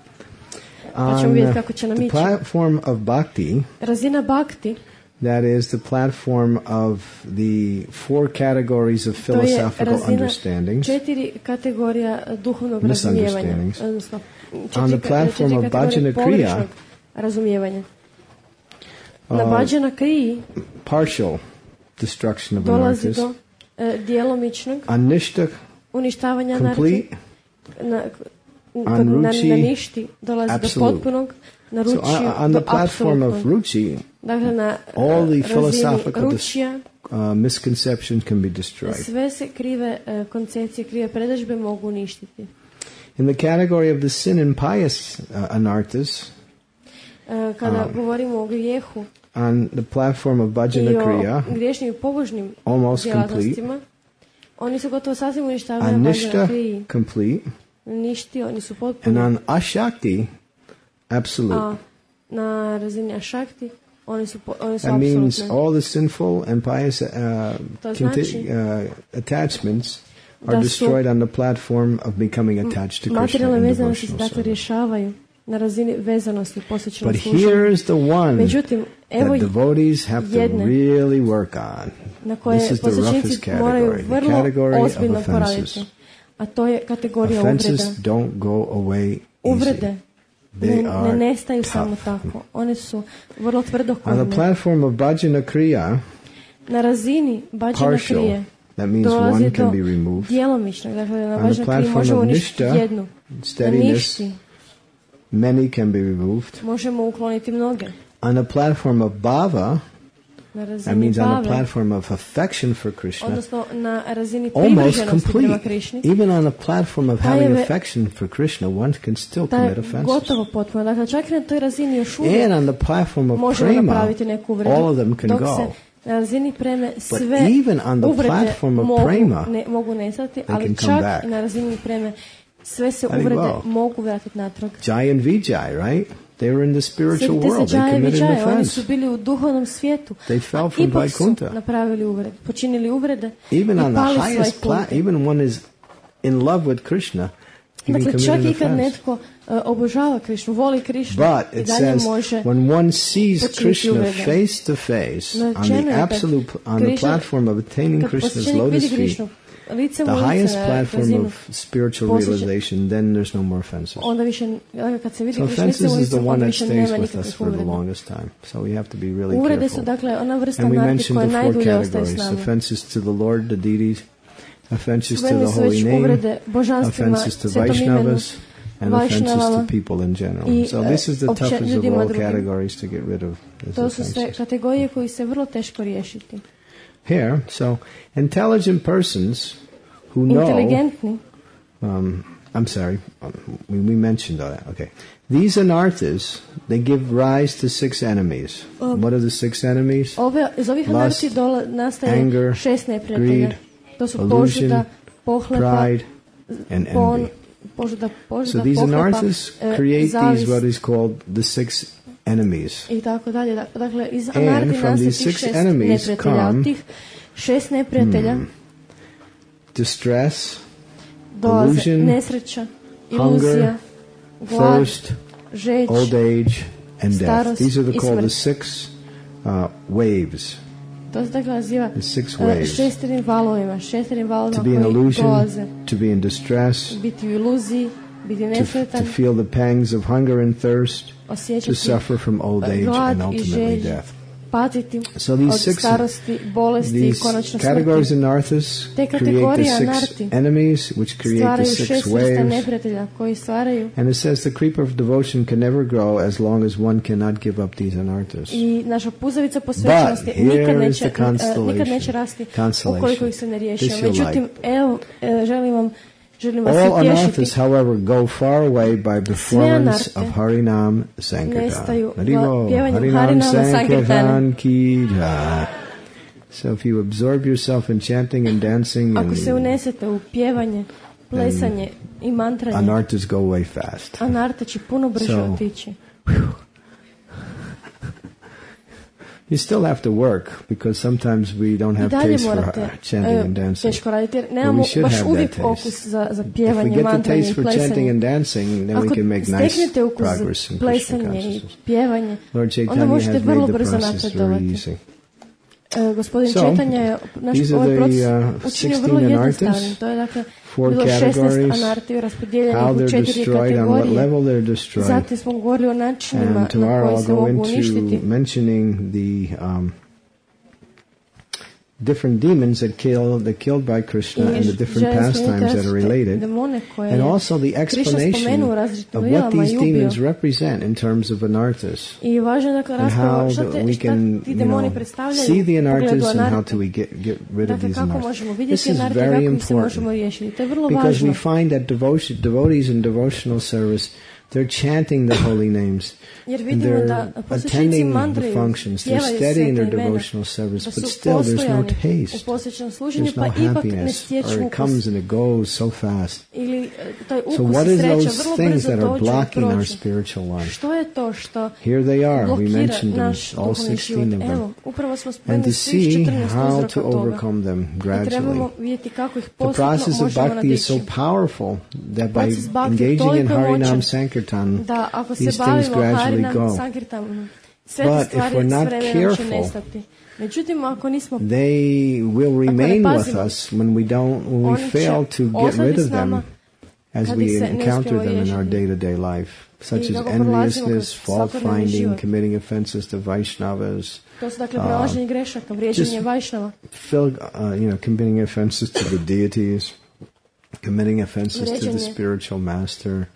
Pa ćemo vidjeti kako će nam ići. The platform of bhakti, razina bhakti, that is the platform of the 4 categories of philosophical understandings. 4 kategorija duhovnog razumijevanja. On the platform of bhajana kriya, razumijevanja. Na bhađana kriyi partial destruction of anarthas. Dolazi do djelomičnog uništavanja complete, na ništi dolazi do potpunog, na ručiju on do the platform of ruchi, dakle, na all the philosophical ručija, misconceptions can be destroyed. Sve se krive koncepcije, krive predodžbe mogu uništiti. In the category of the sin and pious anarthas, kada govorimo o grijehu on the platform of bhajana kriya, i o griješnim i pobožnim almost djelatnostima, oni su gotovo sasvim uništavani na bhajana kriyi. Complete. Ništi, oni su potpuno. And on ashakti, absolute. A na razini ashakti, oni su that means all the sinful and pious attachments are destroyed on the platform of becoming attached to Krishna. Materijalne vezanosti se dakle rješavaju na razini vezanosti posvećenog služenja. But here is the one Međutim, evo that devotees have to really work on. Na koje posvećenici moraju vrlo ozbiljno poraditi. A to je kategorija uvreda. Offenses don't go away uvrede ne nestaju samo tako. One su vrlo tvrdokorne. On the platform of bhajana kriya, na razini bhajana kriye, that means one can be removed. Djelomično, dakle na bhajana kriye možemo uništiti jednu. Steadiness, many can be removed. Možemo ukloniti mnoge. On the platform of bhava, that means on the platform of affection for Krishna, almost complete. Even on the platform of having affection for Krishna, one can still commit offenses. And on the platform of prema, all of them can go. But even on the platform of prema, they can come back. Sve se uvrede mogu vratiti natrag. Jai and Vijay, right? They were in the spiritual world. They committed an offense. Oni su bili u duhovnom svijetu. They fell from Vaikuntha. Napravili uvrede, počinili uvrede. Even on the highest platform, even one is in love with Krishna, he can commit an offense. Čak i kad netko obožava Krishnu, voli Krishnu, but it says when one sees Krishna face to face on the platform of attaining Krishna's lotus feet, the highest platform of spiritual realization, then there's no more offenses. So offenses is the one that stays with us for the longest time. So we have to be really careful. And we mentioned the 4 categories: offenses to the Lord, the deities, offenses to the holy name, offenses to Vaishnavas, and offenses to people in general. So this is the toughest of all categories to get rid of. To su sve kategorije koji se vrlo teško riješiti. Here, so intelligent persons who know, I'm sorry, we mentioned all that. Okay, these anarthas, they give rise to 6 enemies. What are the 6 enemies? Lust, anger, greed, illusion, pride, and envy. So these anarthas create these what is called the 6 enemies. I tako dalje. Dakle, iz and from these 6 enemies come distress, illusion, nesreća, hunger, thirst, old age, and death. These are called the 6 waves. To se dakle naziva 6 waves. šesterim valovima to be in illusion, to be in distress, biti u iluziji, biti nesretan, to feel the pangs of hunger and thirst, to suffer from old age and ultimately death. So these 6 categories in anarthas create the 6 enemies, which create the 6 waves. And it says the creeper of devotion can never grow as long as one cannot give up these anarthas. But here is the consolation. This you'll like. All anarthas, however, go far away by performance of Harinam Sankirtan. Harinam Sankirtan ki jai. So if you absorb yourself in chanting and dancing, ako se unesete u pjevanje, plesanje i mantranje, anarthas go away fast. Anarta će puno brže otići. You still have to work because sometimes we don't have taste for chanting and dancing. But we should have that taste. If we get the taste for chanting and dancing, then we can make nice progress in Krishna consciousness. Lord Chaitanya has made the process very easy. Gospodin Četanja je naš ovaj proces učinio vrlo jednostavnim. To je dakle bilo 16 anarti raspodijeljenih u 4 kategorije. Zatim smo govorili o načinima na koji se mogu uništiti. Different demons that killed by Krishna and the different pastimes that are related, and also the explanation of what these demons represent in terms of anarthas, and how we can see the anarthas and how do we get rid of these anarthas. This is very important because we find that devotees in devotional service, they're chanting the holy names, and they're attending the functions, they're steady in their devotional service, but still there's no taste, there's no happiness, or it comes and it goes so fast. So what is those things that are blocking our spiritual life? Here they are, we mentioned them, all 16 of them, and to see how to overcome them gradually. The process of bhakti is so powerful that by engaging in Harinam Sankirtan, these things gradually go. But if we're not careful, they will remain with us when we fail to get rid of them as we encounter them in our day-to-day life, such as enviousness, fault-finding, committing offenses to Vaishnavas, committing offenses to the deities, committing offenses to the spiritual master,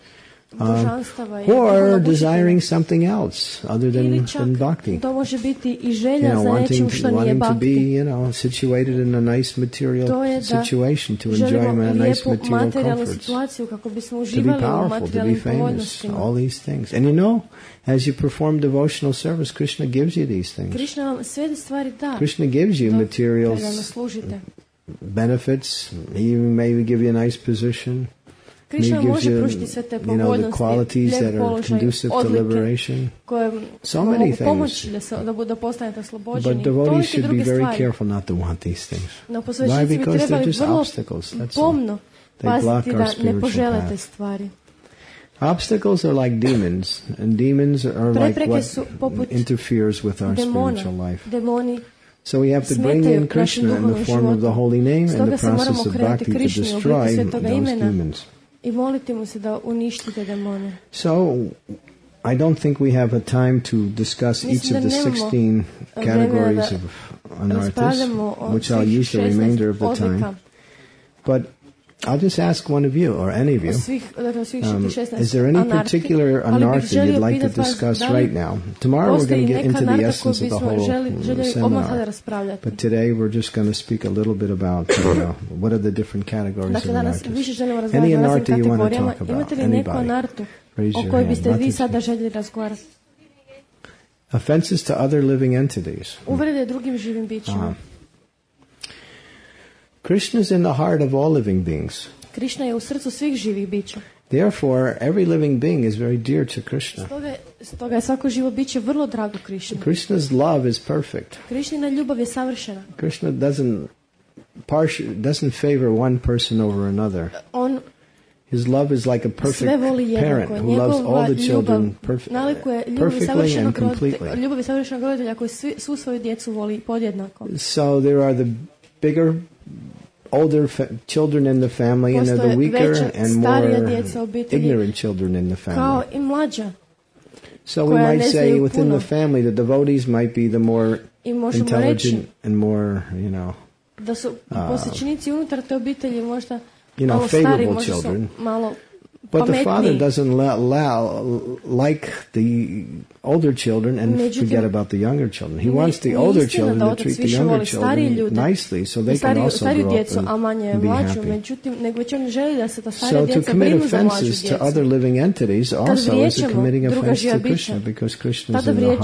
or desiring something else other than bhakti. Wanting to be, situated in a nice material situation, to enjoy a nice material comforts, to be powerful, to be famous, all these things. And as you perform devotional service, Krishna gives you these things. Krishna gives you material benefits. He may give you a nice position. Krishna može pružiti sve te pogodnosti, the qualities that are conducive to liberation. So many things. Da postanete oslobođeni. But devotees should be very careful not to want these things. Why? Because they're just obstacles. That's all. They block our spiritual path. Obstacles are like demons, and demons are like what interferes with our spiritual life. So we have to bring in Krishna in the form of the holy name and the process of bhakti to destroy those demons. I moliti mu se da uništite demone. So, I don't think we have a time to discuss each of the 16 categories of anarthas, which I'll use the remainder of the time. But I'll just ask one of you, or any of you, is there any particular anartha you'd like to discuss right now? Tomorrow we're going to get into the essence of the whole seminar, but today we're just going to speak a little bit about what are the different categories of anarthas. Any anartha you want to talk about? Anybody? Raise your hand. Offenses to other living entities. Krishna is in the heart of all living beings. Krishna je u srcu svih živih bića. Therefore, every living being is very dear to Krishna. Stoga je svako živo biće vrlo drago Krishna. Krishna's love is perfect. Krishnina ljubav je savršena. Krishna doesn't favor one person over another. His love is like a perfect parent who loves all the children perfectly and completely. Ljubav je savršenog roditelja koji svu svoju djecu voli podjednako. So there are the bigger, older children in the family, and they're the weaker and more ignorant children in the family. So we might say within the family, the devotees might be the more intelligent and more, da su posjećenici unutar te obitelji možda favorable children. But the father doesn't like the older children and forget about the younger children. He wants the older children to treat the younger children nicely so they can also grow up and be happy. So to commit offenses to other living entities also is committing offense to Krishna because Krishna is in the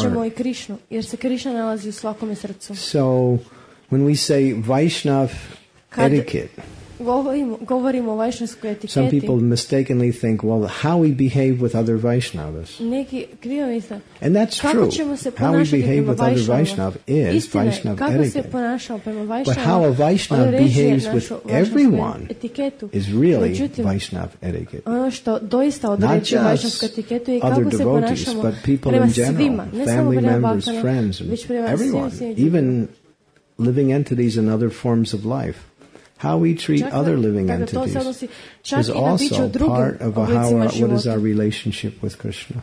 heart. So when we say Vaishnav etiquette, govorimo o vajšnavskoj etiketi. Some people mistakenly think, well, how we behave with other Vaishnavas. Neki krivo misle. And that's true. How we behave with other Vaishnavas is Vaishnav etiquette. But how a Vaishnav behaves with everyone is really Vaishnav etiquette. Not just other devotees, but people in general, family members, friends, everyone, even living entities and other forms of life. How we treat other living entities is also part of what is our relationship with Krishna.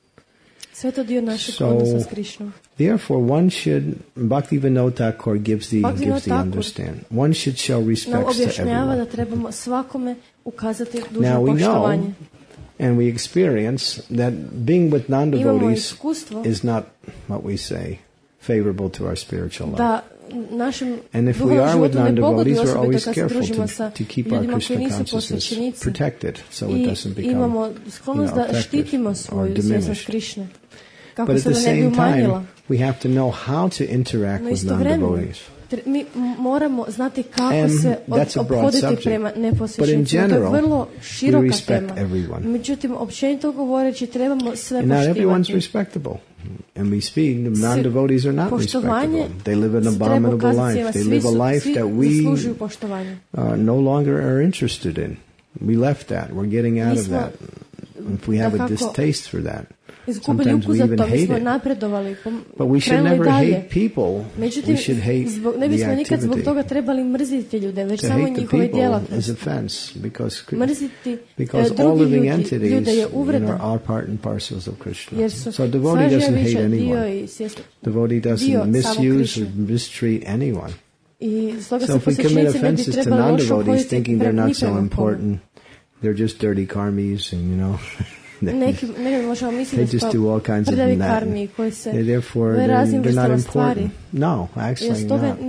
So, therefore, one should, Bhaktivinoda Thakur gives the understand. One should show respect to everyone. Now we know and we experience that being with non-devotees is not what we say favorable to our spiritual life. And if we are with non-devotees, we're always careful to keep our Krishna consciousness protected so it doesn't become affected or diminished. But at the same time, we have to know how to interact with non-devotees. Mi moramo znati kako se ophoditi prema neposvećenicima. To je vrlo široka tema. Međutim, općenito govoreći, trebamo sve poštivati. And we speak, non-devotees are not respectable. They live an abominable life. They live a life that we no longer are interested in. We left that. We're getting out of that. If we have a distaste for that. Sometimes we even hate it. But we should never hate people. We should hate the activity. To hate the people is offense because all living entities are part and parcels of Krishna. So a devotee doesn't hate anyone. Devotee doesn't misuse or mistreat anyone. So if we commit offenses to non-devotees thinking they're not so important, they're just dirty karmis and they just do all kinds of that. Therefore, they're not important. No, actually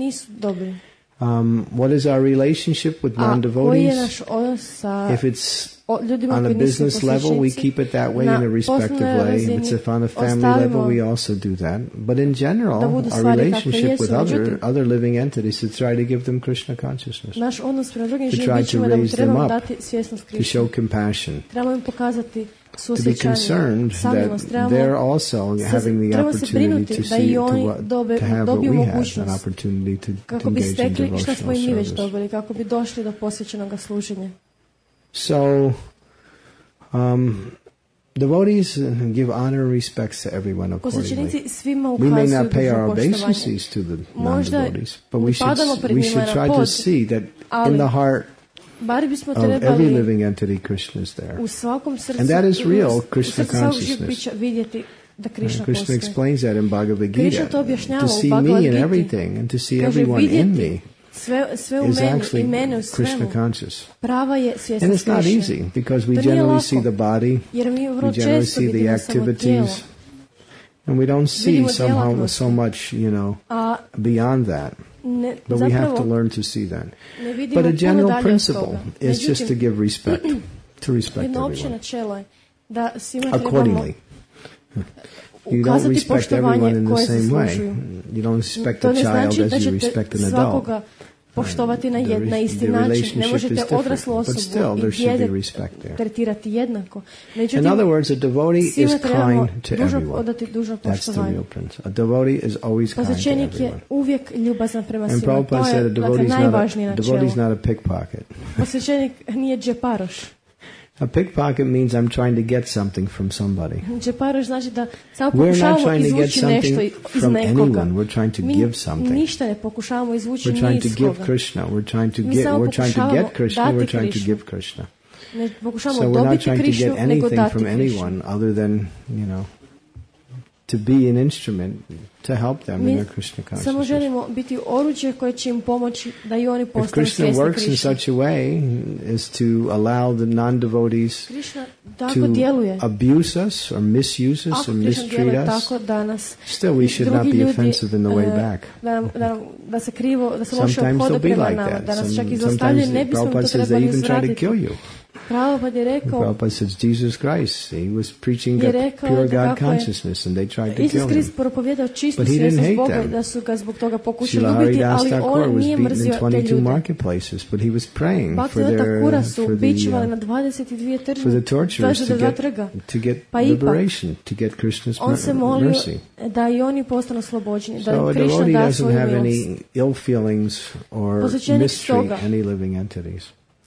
not. What is our relationship with non-devotees? If it's on a business level, we keep it that way in a respective way. If it's on a family level, we also do that. But in general, our relationship with other living entities is to try to give them Krishna consciousness, to try to raise them up, to show compassion, to be concerned that they're also having the opportunity to see to have what we have, an opportunity to engage in devotional service. So, devotees give honor and respects to everyone accordingly. We may not pay our obeisances to the non-devotees, but we should try to see that in the heart of every living entity, Krishna is there. And that is real Krishna consciousness. Krishna explains that in Bhagavad Gita. To see me in everything and to see everyone in me is actually Krishna conscious. And it's not easy because we generally see the body, we generally see the activities, and we don't see somehow so much, beyond that. But we have to learn to see that. But a general principle is just to give respect, to respect everyone accordingly. You don't respect everyone in the same way. You don't respect a child as you respect an adult. Poštovati na isti način. Ne možete odraslu osobu i dijete tretirati jednako. In other words, a devotee is kind to everyone. That's the real principle. A devotee is always kind to everyone. Je uvijek ljubazan prema svima. And Prabhupada said a devotee is not a pickpocket. Posvećenik nije džeparoš. A pickpocket means I'm trying to get something from somebody. Džeparoš znači da samo pokušavamo izvući nešto iz nekoga. We're trying to give something. Ništa ne pokušavamo izvući ni iz koga. We're trying to give Krishna. We're trying to get Krishna. We're trying to give Krishna. So we're not trying to get anything from anyone other than, to be an instrument to help them in their Krishna consciousness. Samo želimo biti oruđe koje će im pomoći da i oni postanu svjesni Krishna. If Krishna works in such a way is to allow the non-devotees to abuse us or misuse us or mistreat us, still we should not be offensive in the way back. Da se krivo, da se loše ophode prema nama, da nas čak izlostavljaju, ne bismo to trebali uzvratiti. Prabhupada says Jesus Christ, he was preaching the pure God consciousness and they tried to kill him. But he didn't hate them. Srila Haridas Thakur was beaten in 22 marketplaces, but he was praying for the torturers to get liberation, to get Krishna's mercy. So a devotee doesn't have any ill feelings or mistreat any living entities.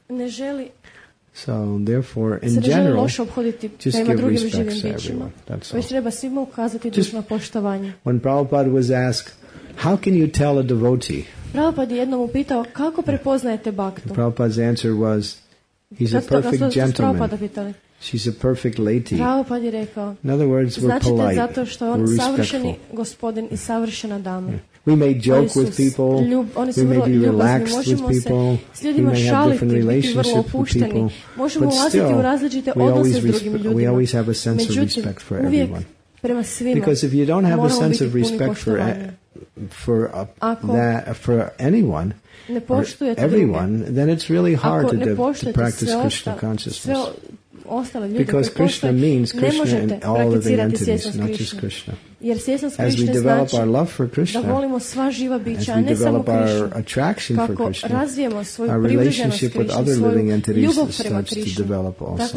So, therefore, in general, just give respect to everyone. That's all. When Prabhupada was asked, How can you tell a devotee? Prabhupada je jednom upitao kako prepoznajete bhaktu. Prabhupada's answer was, he's a perfect gentleman. She's a perfect lady. Prabhupada je rekao, in other words, we're polite, zato što on savršeni gospodin i savršena dama. We may joke with people, we may be relaxed with people, we may have different relationships with people, but still, we always have a sense of respect for everyone. Because if you don't have a sense of respect for anyone, or everyone, then it's really hard to practice Krishna consciousness. Because Krishna means Krishna and all living entities, not just Krishna. As we develop our love for Krishna, as we develop our attraction for Krishna, our relationship with other living entities starts to develop also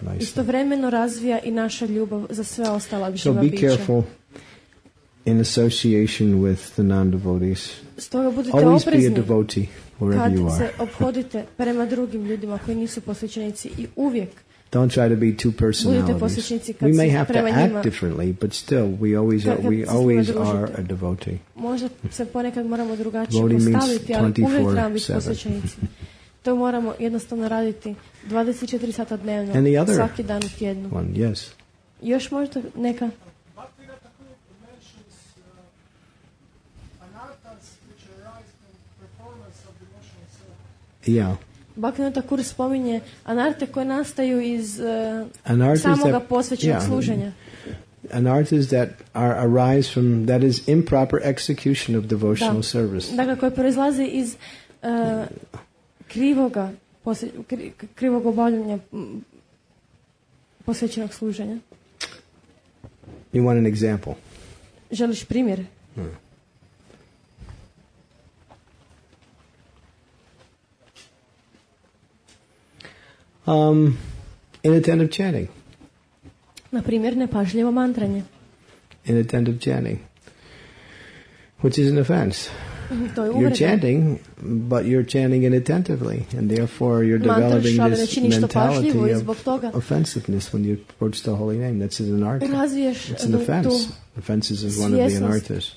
nicely. So be careful in association with the non-devotees. Always be a devotee wherever you are. Don't try to be two personalities. We may have to act differently, but still, we always are a devotee. Devotee means 24/7. To moramo jednostavno raditi 24 sata dnevno, svaki dan u tjednu. Yes. Još možda neka? Yeah. Bhaktivinoda Thakur spominje anarte koje nastaju iz samoga posvećenog služenja. Anarthas that arise from, that is improper execution of devotional service. Dakle, koje proizlaze iz krivog obavljanja posvećenog služenja. You want an example? Želiš primjer? Inattentive chanting. Na primjer, nepažljivo mantranje. Inattentive chanting, which is an offense. You're chanting, but you're chanting inattentively, and therefore you're developing this mentality of offensiveness when you approach the holy name. That's an anartha. It's an offense. Offenses is one of the anarthas.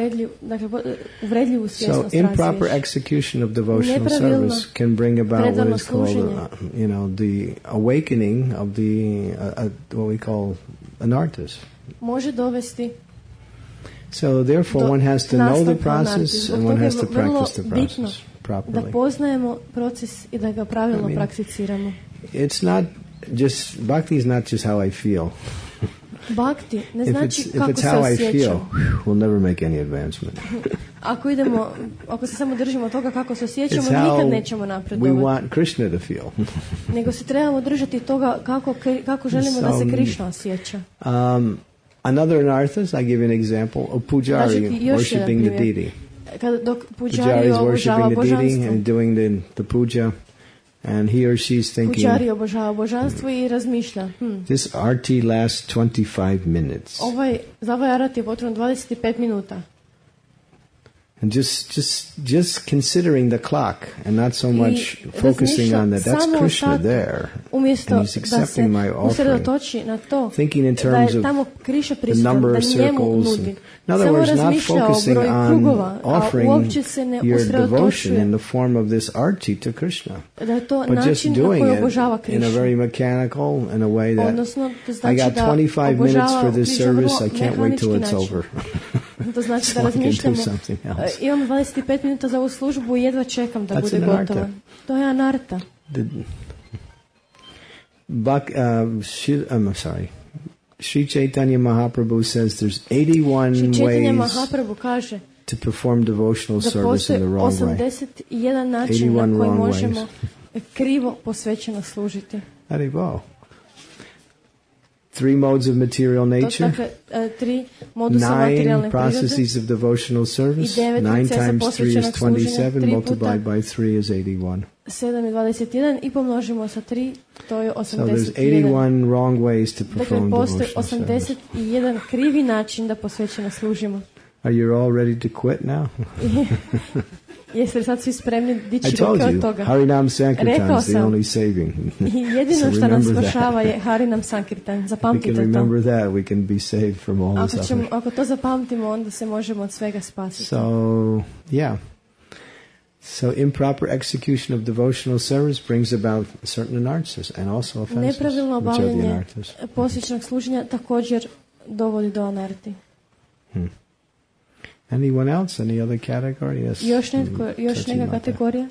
So improper execution of devotional service can bring about what is called, the awakening of the what we call anarthas. Može dovesti. So therefore one has to know the process and one has to practice the process properly. Da poznajemo proces i da ga pravilno prakticiramo. It's not just, bhakti is not just how I feel. Bhakti ne znači kako se osjećam. If it's how I feel, we'll never make any advancement. Ako se samo držimo toga kako se osjećamo, nikad nećemo napredovati. We want Krishna to feel. Nego se trebamo držati toga kako želimo da se Krishna osjeća. Another anarthas, I give you an example, of pujari worshipping the deity. Pujari is worshipping the deity and doing the puja, and he or she is thinking, Pujari obožava božanstvo i razmišlja. This arti lasts 25 minutes. Za ovaj arat je potrebno 25 minuta. And just considering the clock and not so much focusing on that. That's Krishna there. And he's accepting my offering. Thinking in terms of the number of circles. In other words, not focusing on offering your devotion in the form of this arti to Krishna. But just doing it in a very mechanical, in a way that I got 25 minutes for this service, I can't wait till it's over. To znači da razmišljamo, imam 25 minuta za ovu službu i jedva čekam da bude gotova. To je anarta. Sri Chaitanya Mahaprabhu says there's 81 ways to perform devotional service in the wrong way. 81 način na koji možemo krivo posvećeno služiti. Haribol. 3 modes of material nature, 9 processes of devotional service, 9 times 3 is 27, multiplied by 3 is 81. 7 je 21 i pomnožimo sa 3, to je 81. So there's 81 wrong ways to perform devotional service. 81 krivi način da posvećeno služimo. Are you all ready to quit now? Jeste li sad svi spremni dići ruke od toga? Harinam Sankirtan is the only saving. I jedino što nas spašava je Harinam Sankirtan. Zapamtite to. We can remember that, we can be saved from all the suffering. Ako to zapamtimo, onda se možemo od svega spasiti. So, yeah. So improper execution of devotional service brings about certain anarthas and also offenses. Nepravilno obavljanje posvećenog služenja također dovodi do anarti. Anyone else? Any other category? Yes. Još neka kategorija?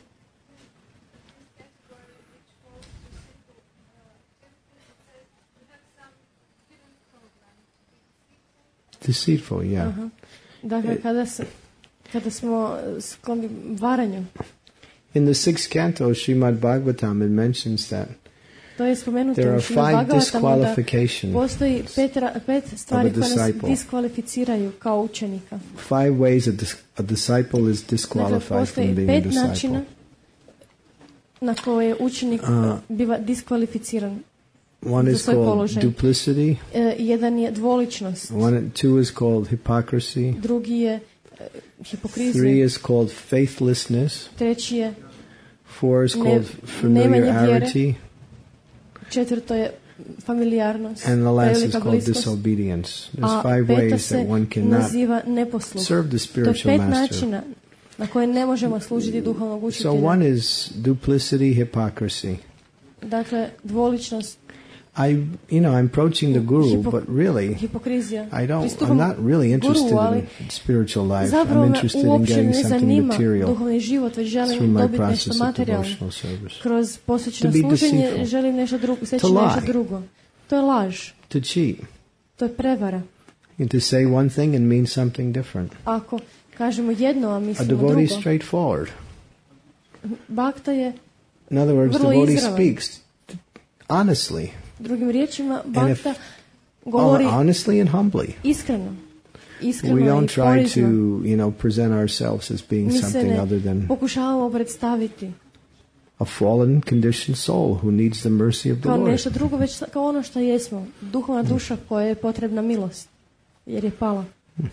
Deceitful, yeah. Uh-huh. Dakle, kada smo skloni varanju. In the 6th canto of Srimad Bhagavatam, it mentions that to je spomenuto there are u Srimad 5 Bhagavatamu da disqualifications postoji 5 stvari koje nas diskvalificiraju kao učenika. 5 ways a disciple is disqualified from being a disciple. 5 načina na koje učenik biva diskvalificiran. One is called duplicity. Jedan je dvoličnost. 2 is called hypocrisy. Drugi je hipokrizija. 3 is called faithlessness. Treći je 4 is called familiarity. 4 je familijarnost. And the last is called disobedience. There's 5 ways that one cannot serve the spiritual master. Načina na koje ne možemo služiti duhovnog učitelja. So one is duplicity, hypocrisy. Dakle, dvoličnost. I'm approaching the guru, but really, I'm not really interested in spiritual life. I'm interested in getting something material through my process of devotional service. To be deceitful. To lie. To je laž. To cheat. To je prevara. And to say one thing and mean something different. Ako kažemo jedno, a mislimo drugo. A devotee is straightforward. Bhakta je in other words, devotee speaks honestly. Drugim riječima, Bhakta govori honestly and humbly. Iskreno we don't try to, present ourselves as being something other than pokušavamo predstaviti a fallen, conditioned soul who needs the mercy of the Lord. Kao nešto drugo, već kao ono što jesmo, duhovna duša koja je potrebna milost, jer je pala.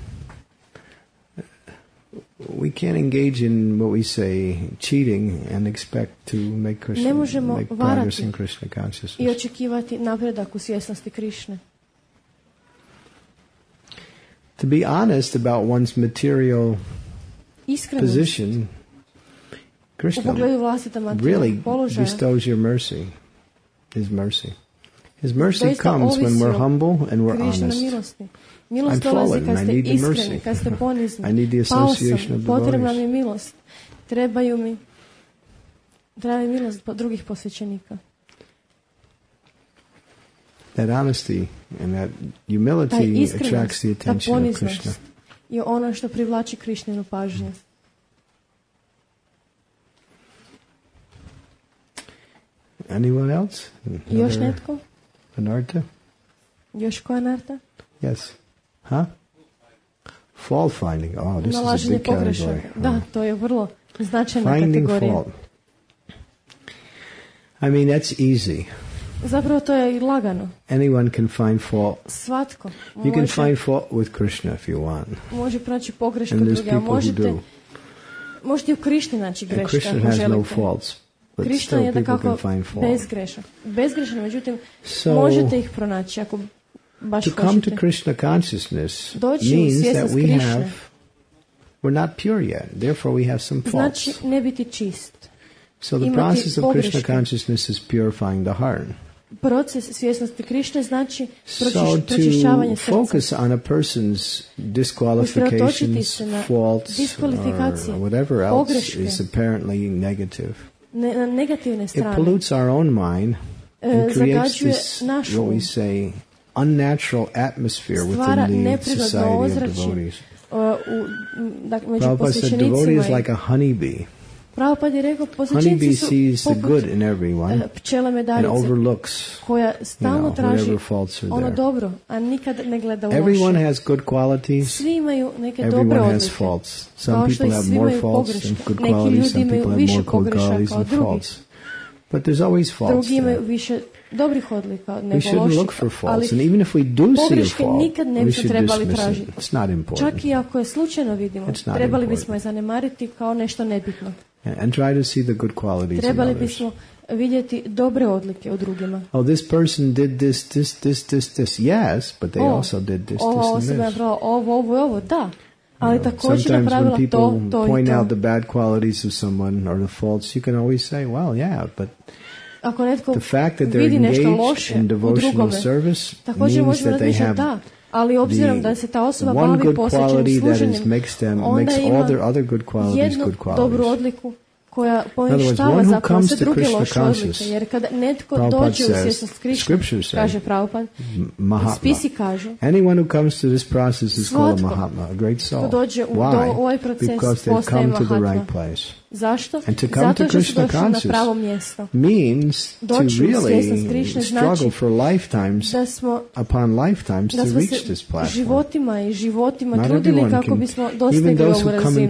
We can't engage in what we say cheating and expect to make progress in Krishna consciousness. I očekivati napredak u svjesnosti Krišne. To be honest about one's material position, Krishna really bestows your mercy, His mercy. His mercy comes when we're humble and we're honest. I'm fallen, I need the mercy. I need the association of devotees. Potrebna mi milost. Treba mi milost drugih posvećenika. That honesty and that humility attracts the attention of Krishna. Je ono što privlači Krišninu pažnju. Anyone else? Još netko? Anartha? Još koja anartha? Yes. Huh? Fault finding. Oh, this is a big category. Da, to je vrlo značajna kategorija. Finding fault. I mean, that's easy. Zapravo to je i lagano. Anyone can find fault. Svatko. You can find fault with Krishna if you want. Može proći pogrešku druga. Možete u Krišni naći greške. Krishna has no faults. Krišna je da kako bezgrešan, međutim, možete ih pronaći ako baš hoćete. To come to Krishna consciousness means that we're not pure yet, therefore we have some faults. Znači ne biti čist. So the process of Krishna consciousness is purifying the heart. Proces svjesnosti Krišne znači pročišćavanje srca. So to focus on a person's disqualifications, faults, or whatever else is apparently negative. Negativne strane. It pollutes our own mind and creates this, what we say, unnatural atmosphere within the society of devotees. Prabhupada said devotee is like a honeybee. Prabhupada je rekao, honeybee sees the good in everyone and overlooks whatever faults are there. Ono dobro, a nikad ne gleda loše. Everyone has good qualities. Svi imaju neke dobre odlike. Everyone has faults. Some people have more faults than good qualities. Some people have more good qualities than faults. But there's always faults. Drugi imaju više dobrih odlika nego loših. We shouldn't look for faults, and even if we do see a fault, nikad ne bi se trebali tražiti. It's not important. Čak i ako je slučajno vidimo, trebali bismo je zanemariti kao nešto nebitno. And try to see the good qualities. Trebali bismo vidjeti dobre odlike u drugima. Oh, this person did this. Yes, but they also did this, ova osoba je napravila ovo, da. Ali također napravila to i to. Sometimes when people point out the bad qualities of someone or the faults, you can always say, well, yeah, but ako netko the fact that they're engaged in devotional service means that they have ali obzirom da se ta osoba bavi posvećenim služenjem, onda ima jednu dobru odliku koja poništava zapravo sve druge loše odlike. Jer kada netko dođe u svjesnost Krišne, kaže Prabhupada, spisi kažu, svatko dođe u ovaj proces postaje Mahatma. Zašto? Zato što su došli na pravo mjesto. Doći u svjesnost Krišne znači da smo se životima i životima trudili kako bismo dostigli ovu razinu.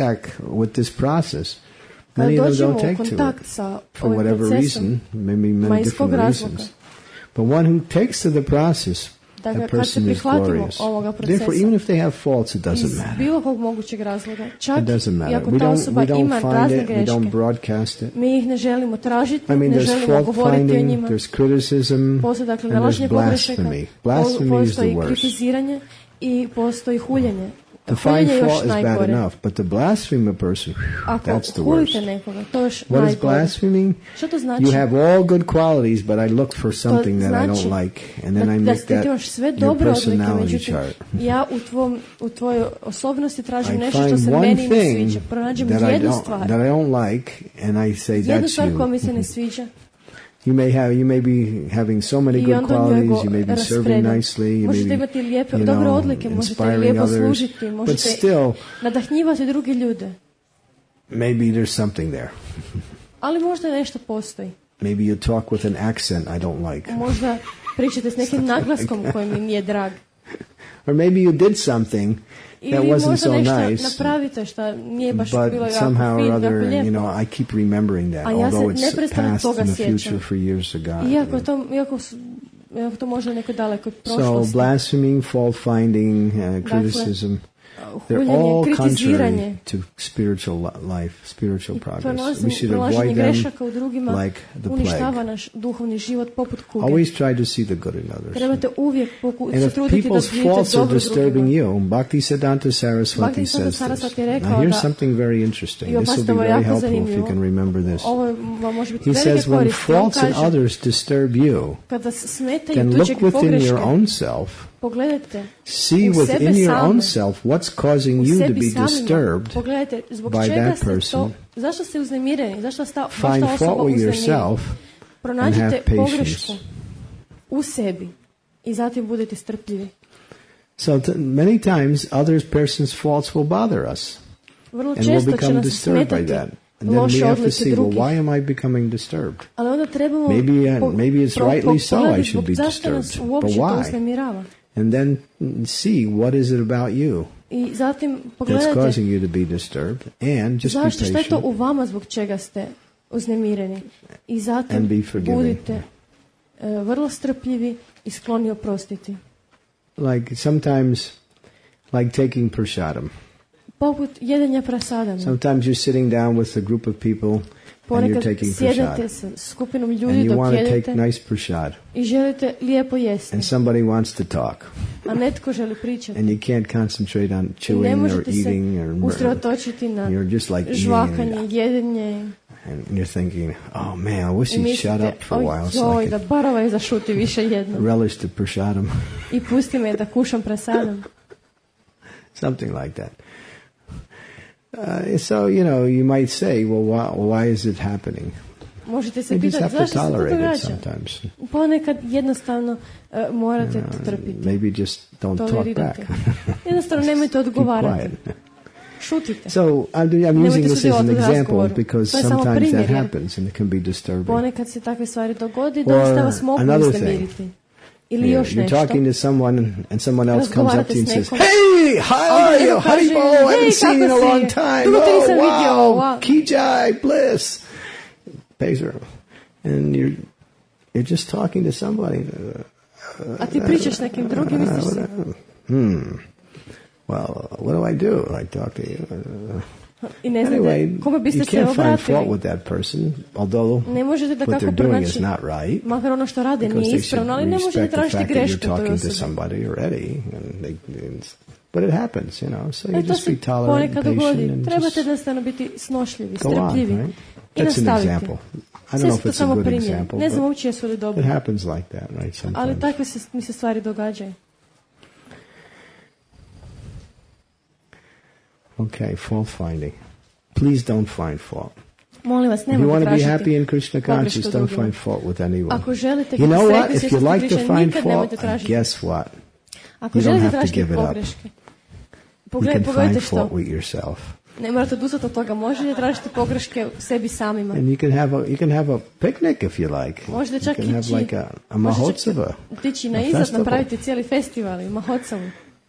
Kada dođemo u kontakt sa ovim procesom, ma iz kog razloga. But one who takes to the process, that person is glorious. Therefore, even if they have faults, it doesn't matter. Bilo kog mogućeg razloga. Čak it doesn't matter. I ako ta osoba ima razne greške, we don't broadcast it. Mi ih ne želimo tražiti, ne želimo govoriti o njima. There's criticism, postoji dakle nalaženje pogrešaka, postoji kritiziranje i postoji huljenje. To find fault is bad enough, but to blaspheme a person, that's the worst. What is blaspheming? You have all good qualities, but I look for something that I don't like, and then I make that your personality chart. Ja u tvojoj osobnosti tražim nešto što se meni ne sviđa. Pronađem jednu stvar. That I don't like, and I say that's you. Jednu stvar koja mi se ne sviđa. You may be having so many good qualities, you may be serving nicely, you may be, inspiring others, but still, nadahnjivati druge ljude. Maybe there's something there. Ali možda nešto postoji. Maybe you talk with an accent I don't like. Možda pričate s nekim naglaskom koji mi nije drag. Or maybe you did something that wasn't so nice, but somehow or other, I keep remembering that, although it's past in the future for years ago. So blaspheming, fault finding, criticism, they're all contrary to spiritual life, spiritual progress. We should avoid them like the plague. Always try to see the good in others. And if people's faults are disturbing you, Bhaktisiddhanta Saraswati says this. Now here's something very interesting. This will be very helpful if you can remember this. He says, when faults in others disturb you, then look within your own self. See within your own self what's causing you to be disturbed by that person. Find fault with yourself and have patience. So many times other person's faults will bother us and we'll become disturbed by that. And then we have to see, well, why am I becoming disturbed? Maybe it's rightly so I should be disturbed, but why? And then see what is it about you that's causing you to be disturbed, and just be patient and be forgiving. Like sometimes, like taking prasadam. Sometimes you're sitting down with a group of people and you're taking prasad. And you want to take nice prasad. And somebody wants to talk. And you can't concentrate on chewing or eating or you're just like eating. And you're thinking, oh man, I wish he'd shut up for a while so I could relish the prasadam. Something like that. So, you might say, well, why is it happening? Možete se pitati zašto se to događa. Ponekad jednostavno morate trpiti. Maybe just don't talk back. Jednostavno nemojte odgovarati. Šutite. So I'm using this as an example because sometimes that happens and it can be disturbing. Ponekad se takve stvari dogodi, doista vas mogu uznemiriti. You're talking to someone and someone else comes up to you and says, hey, how are you? Haribo, I haven't seen you in a long time. Oh, wow, Kijai, bliss. And you're just talking to somebody. A ti pričaš nekim drugim, misliš si. Well, what do I do? I talk to you. I ne znate, anyway, kome biste se you can't find obratili. fault with that person, although ne možete da what kako they're doing pronaći, is not right. Makar ono što rade nije ispravno, ali ne možete tražiti grešku toj osobi. To somebody already, but it happens, you know. So you just be tolerant and patient and trebate jednostavno biti snošljivi, go on, strpljivi right? i That's nastaviti. an example. I don't know if it's a good example, ne znam uopće jesu li dobri. It happens like that, right? Sometimes. Ali takve mi se stvari događaju. Okay, fault finding. Please don't find fault. Molim vas, if you want to be happy in Krishna consciousness, don't find fault with anyone. Ako želite you know what? If you like to find fault, guess what? Ako you don't have to give it up. You can find fault with yourself. Ne morate odustati od toga. Možete tražiti pogreške u sebi samima. And you can have a picnic if you like. Možete čak you can have like a mahotsava. Tići na izlet, napraviti cijeli festival i mahotsavu.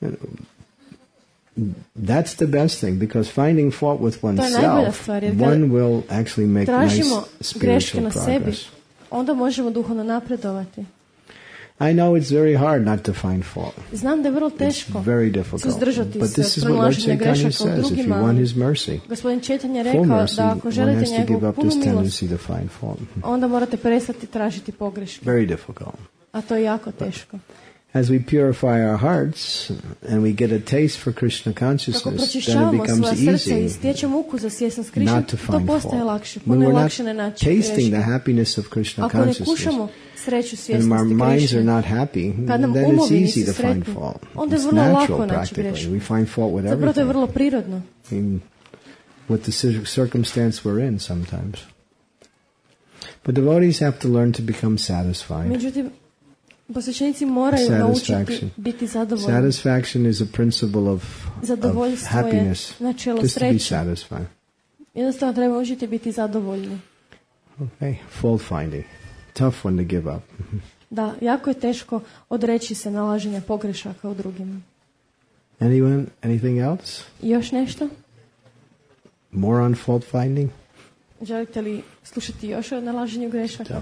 That's the best thing, because finding fault with oneself, one will actually make nice spiritual progress. Onda možemo duhovno napredovati. I know it's very hard not to find fault. Znam da je vrlo teško suzdržati se od pronalaženja grešaka u drugima. Gospodin Četanja je rekao da ako želite njegovu punu milost, onda morate prestati tražiti pogreške. Very difficult. A to je jako teško. As we purify our hearts and we get a taste for Krishna consciousness, then it becomes easy not to find fault. When we're not tasting the happiness of Krishna consciousness, and our minds are not happy, then it's easy to find fault. It's natural practically. We find fault with everything. With the circumstance we're in sometimes. But devotees have to learn to become satisfied. Posvećenici moraju naučiti biti zadovoljni. Satisfaction is a principle of happiness. Just to be satisfied. Jednostavno treba učiti biti zadovoljni. Okay, fault finding. Tough one to give up. Da, jako je teško odreći se nalaženja pogrešaka u drugima. Anything else? Još nešto? More on fault finding? Želite li slušati još o nalaženju grešaka?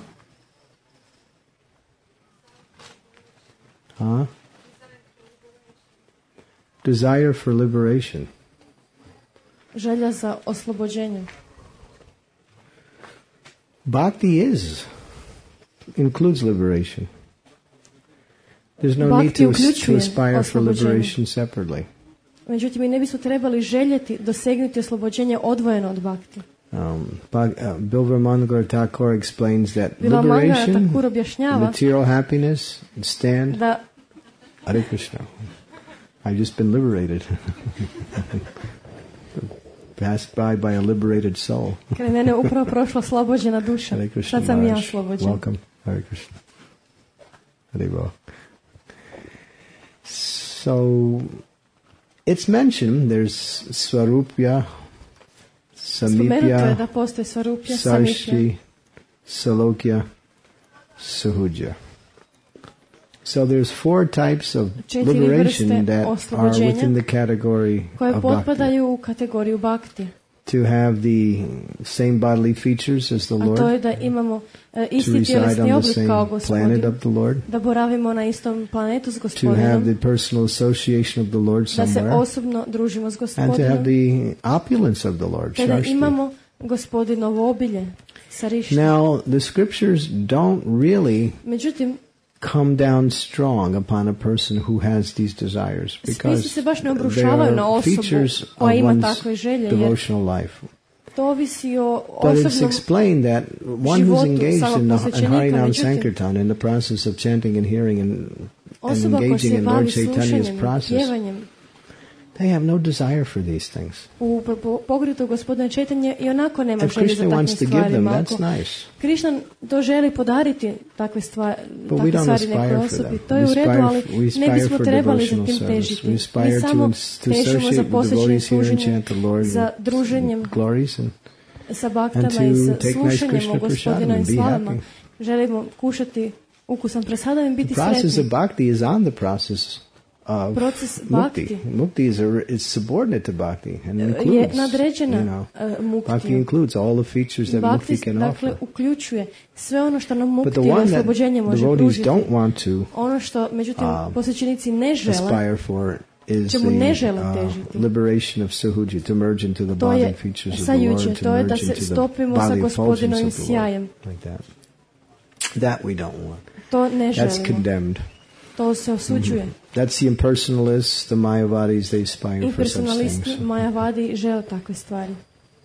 Desire for liberation. Želja za oslobođenjem. Bhakti includes liberation. There's no need to aspire for liberation separately. Međutim, mi ne bismo trebali željeti dosegnuti oslobođenje odvojeno od bhakti. Bilvamangar Thakur explains that liberation, material happiness, stand. Hare Krishna. I've just been liberated. Passed by a liberated soul. Kraj mene upravo prošla oslobođena duša. Sad sam ja oslobođen. Welcome. Hare Krishna. Hare Bo. So, it's mentioned there's Swarupya, Samipya, Sarshi, Salokya, Suhujya. So there's 4 types of liberation that are within the category of bhakti. To have the same bodily features as the Lord, to reside on the same planet of the Lord, to have the personal association of the Lord somewhere, and to have the opulence of the Lord. Now, the scriptures don't really come down strong upon a person who has these desires, because they are features of one's devotional life. But it's explained that one who's engaged in Harinam Sankirtan, in the process of chanting and hearing and engaging in Lord Chaitanya's process, they have no desire for these things. If Krishna wants to give them, that's nice. Krishna to želi podariti takve stvari nekoj osobi. To je u redu, ali ne bismo trebali za tim težiti. Mi samo težimo za posvećenim služenjem, za druženjem sa baktama i sa slušanjem o Gospodinu i slavama. Želimo kušati ukusan prasadam i biti sretni. The process of bhakti is on the process proces bhakti. Mukti is subordinate to bhakti and includes, je nadređena mukti. Bhakti includes all the features that mukti can dakle, offer. uključuje sve ono što nam mukti ili oslobođenje može pružiti. Ono što, međutim, posvećenici ne žele, aspire for is čemu ne žele težiti. Liberation of suhuji, to merge into the body features of the Lord, to merge into the body effulgence of the Lord. Like that. That we don't want. To ne želimo. That's condemned. To se osuđuje. That's the impersonalists, the Mayavadis, they aspire for such things. Impersonalisti, Mayavadi žele takve stvari.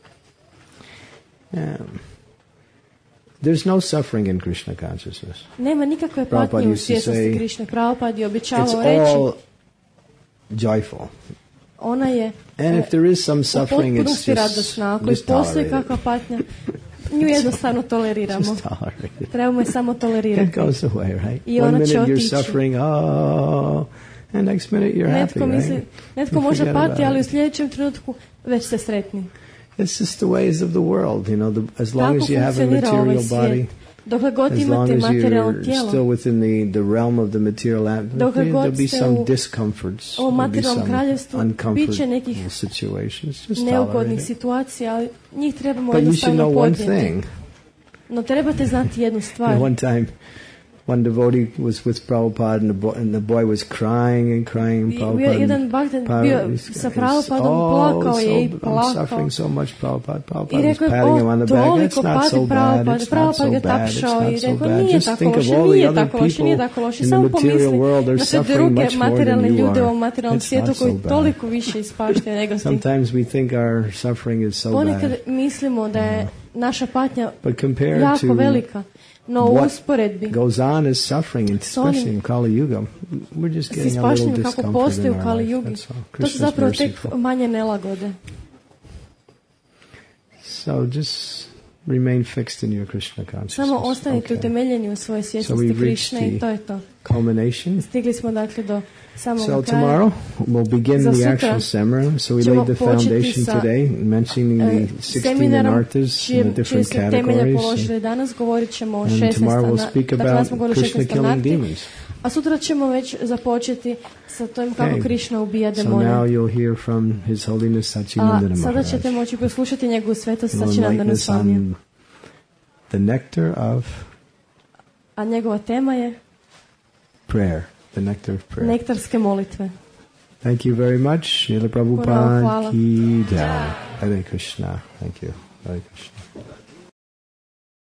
There's no suffering in Krishna consciousness. Nema nikakve patnje u svjesnosti Krišne. Prabhupada je običavao reći, joyful. Ona je and if there is some suffering, it's radosna. Ako postoji kakva patnja, nju jednostavno toleriramo. Trebamo je samo tolerirati. It goes away, right? I ona će otići. You're suffering, and next minute you're happy, right? Netko može pati, ali u sljedećem trenutku već ste sretni. It's just the ways of the world, as long as you have a material body. Dokle god imate materijalno tijelo, still within the realm of the material there'll be some discomforts, u materijalnom kraljevstvu biće nekih neugodnih situacija, ali njih trebamo jednostavno podnijeti. No trebate znati jednu stvar. One time one devotee was with Prabhupada and the boy was crying and crying. Jedan bhaktan bio sa Prabhupadom, plakao je i plakao. I'm suffering so much, Prabhupada. Prabhupada was patting him on the back. It's not so bad. It's not so bad. It's not so bad. Just think of all the other people in the material world. They're suffering much more than you are. It's not so bad. Sometimes we think our suffering is so bad. Ponekad mislimo da je naša patnja jako velika. No, what goes on is suffering, especially in Kali Yuga. We're just getting a little discomfort in our life. To su zapravo tek manje nelagode. So just remain fixed in your Krishna consciousness. Samo ostanite utemeljeni u svojoj svjesnosti Krishne i to je to. Culmination. Stigli smo dakle do samog kraja. So tomorrow we'll begin the actual seminar. So we laid the foundation today, mentioning the 16 anarthas in the different categories. Danas govorit ćemo o and tomorrow we'll speak about Krishna killing demons. A sutra ćemo već započeti sa tom kako Krishna ubija demone. So now you'll hear from His Holiness Sachinandana Maharaj. Sada ćete moći poslušati njegovu svetost Sachinandana Swami. The nectar of. A njegova tema je prayer. The nectar of prayer. Nektarske molitve. Thank you very much. Srila Prabhupada ki jai. Hare Krishna. Thank you. Hare Krishna.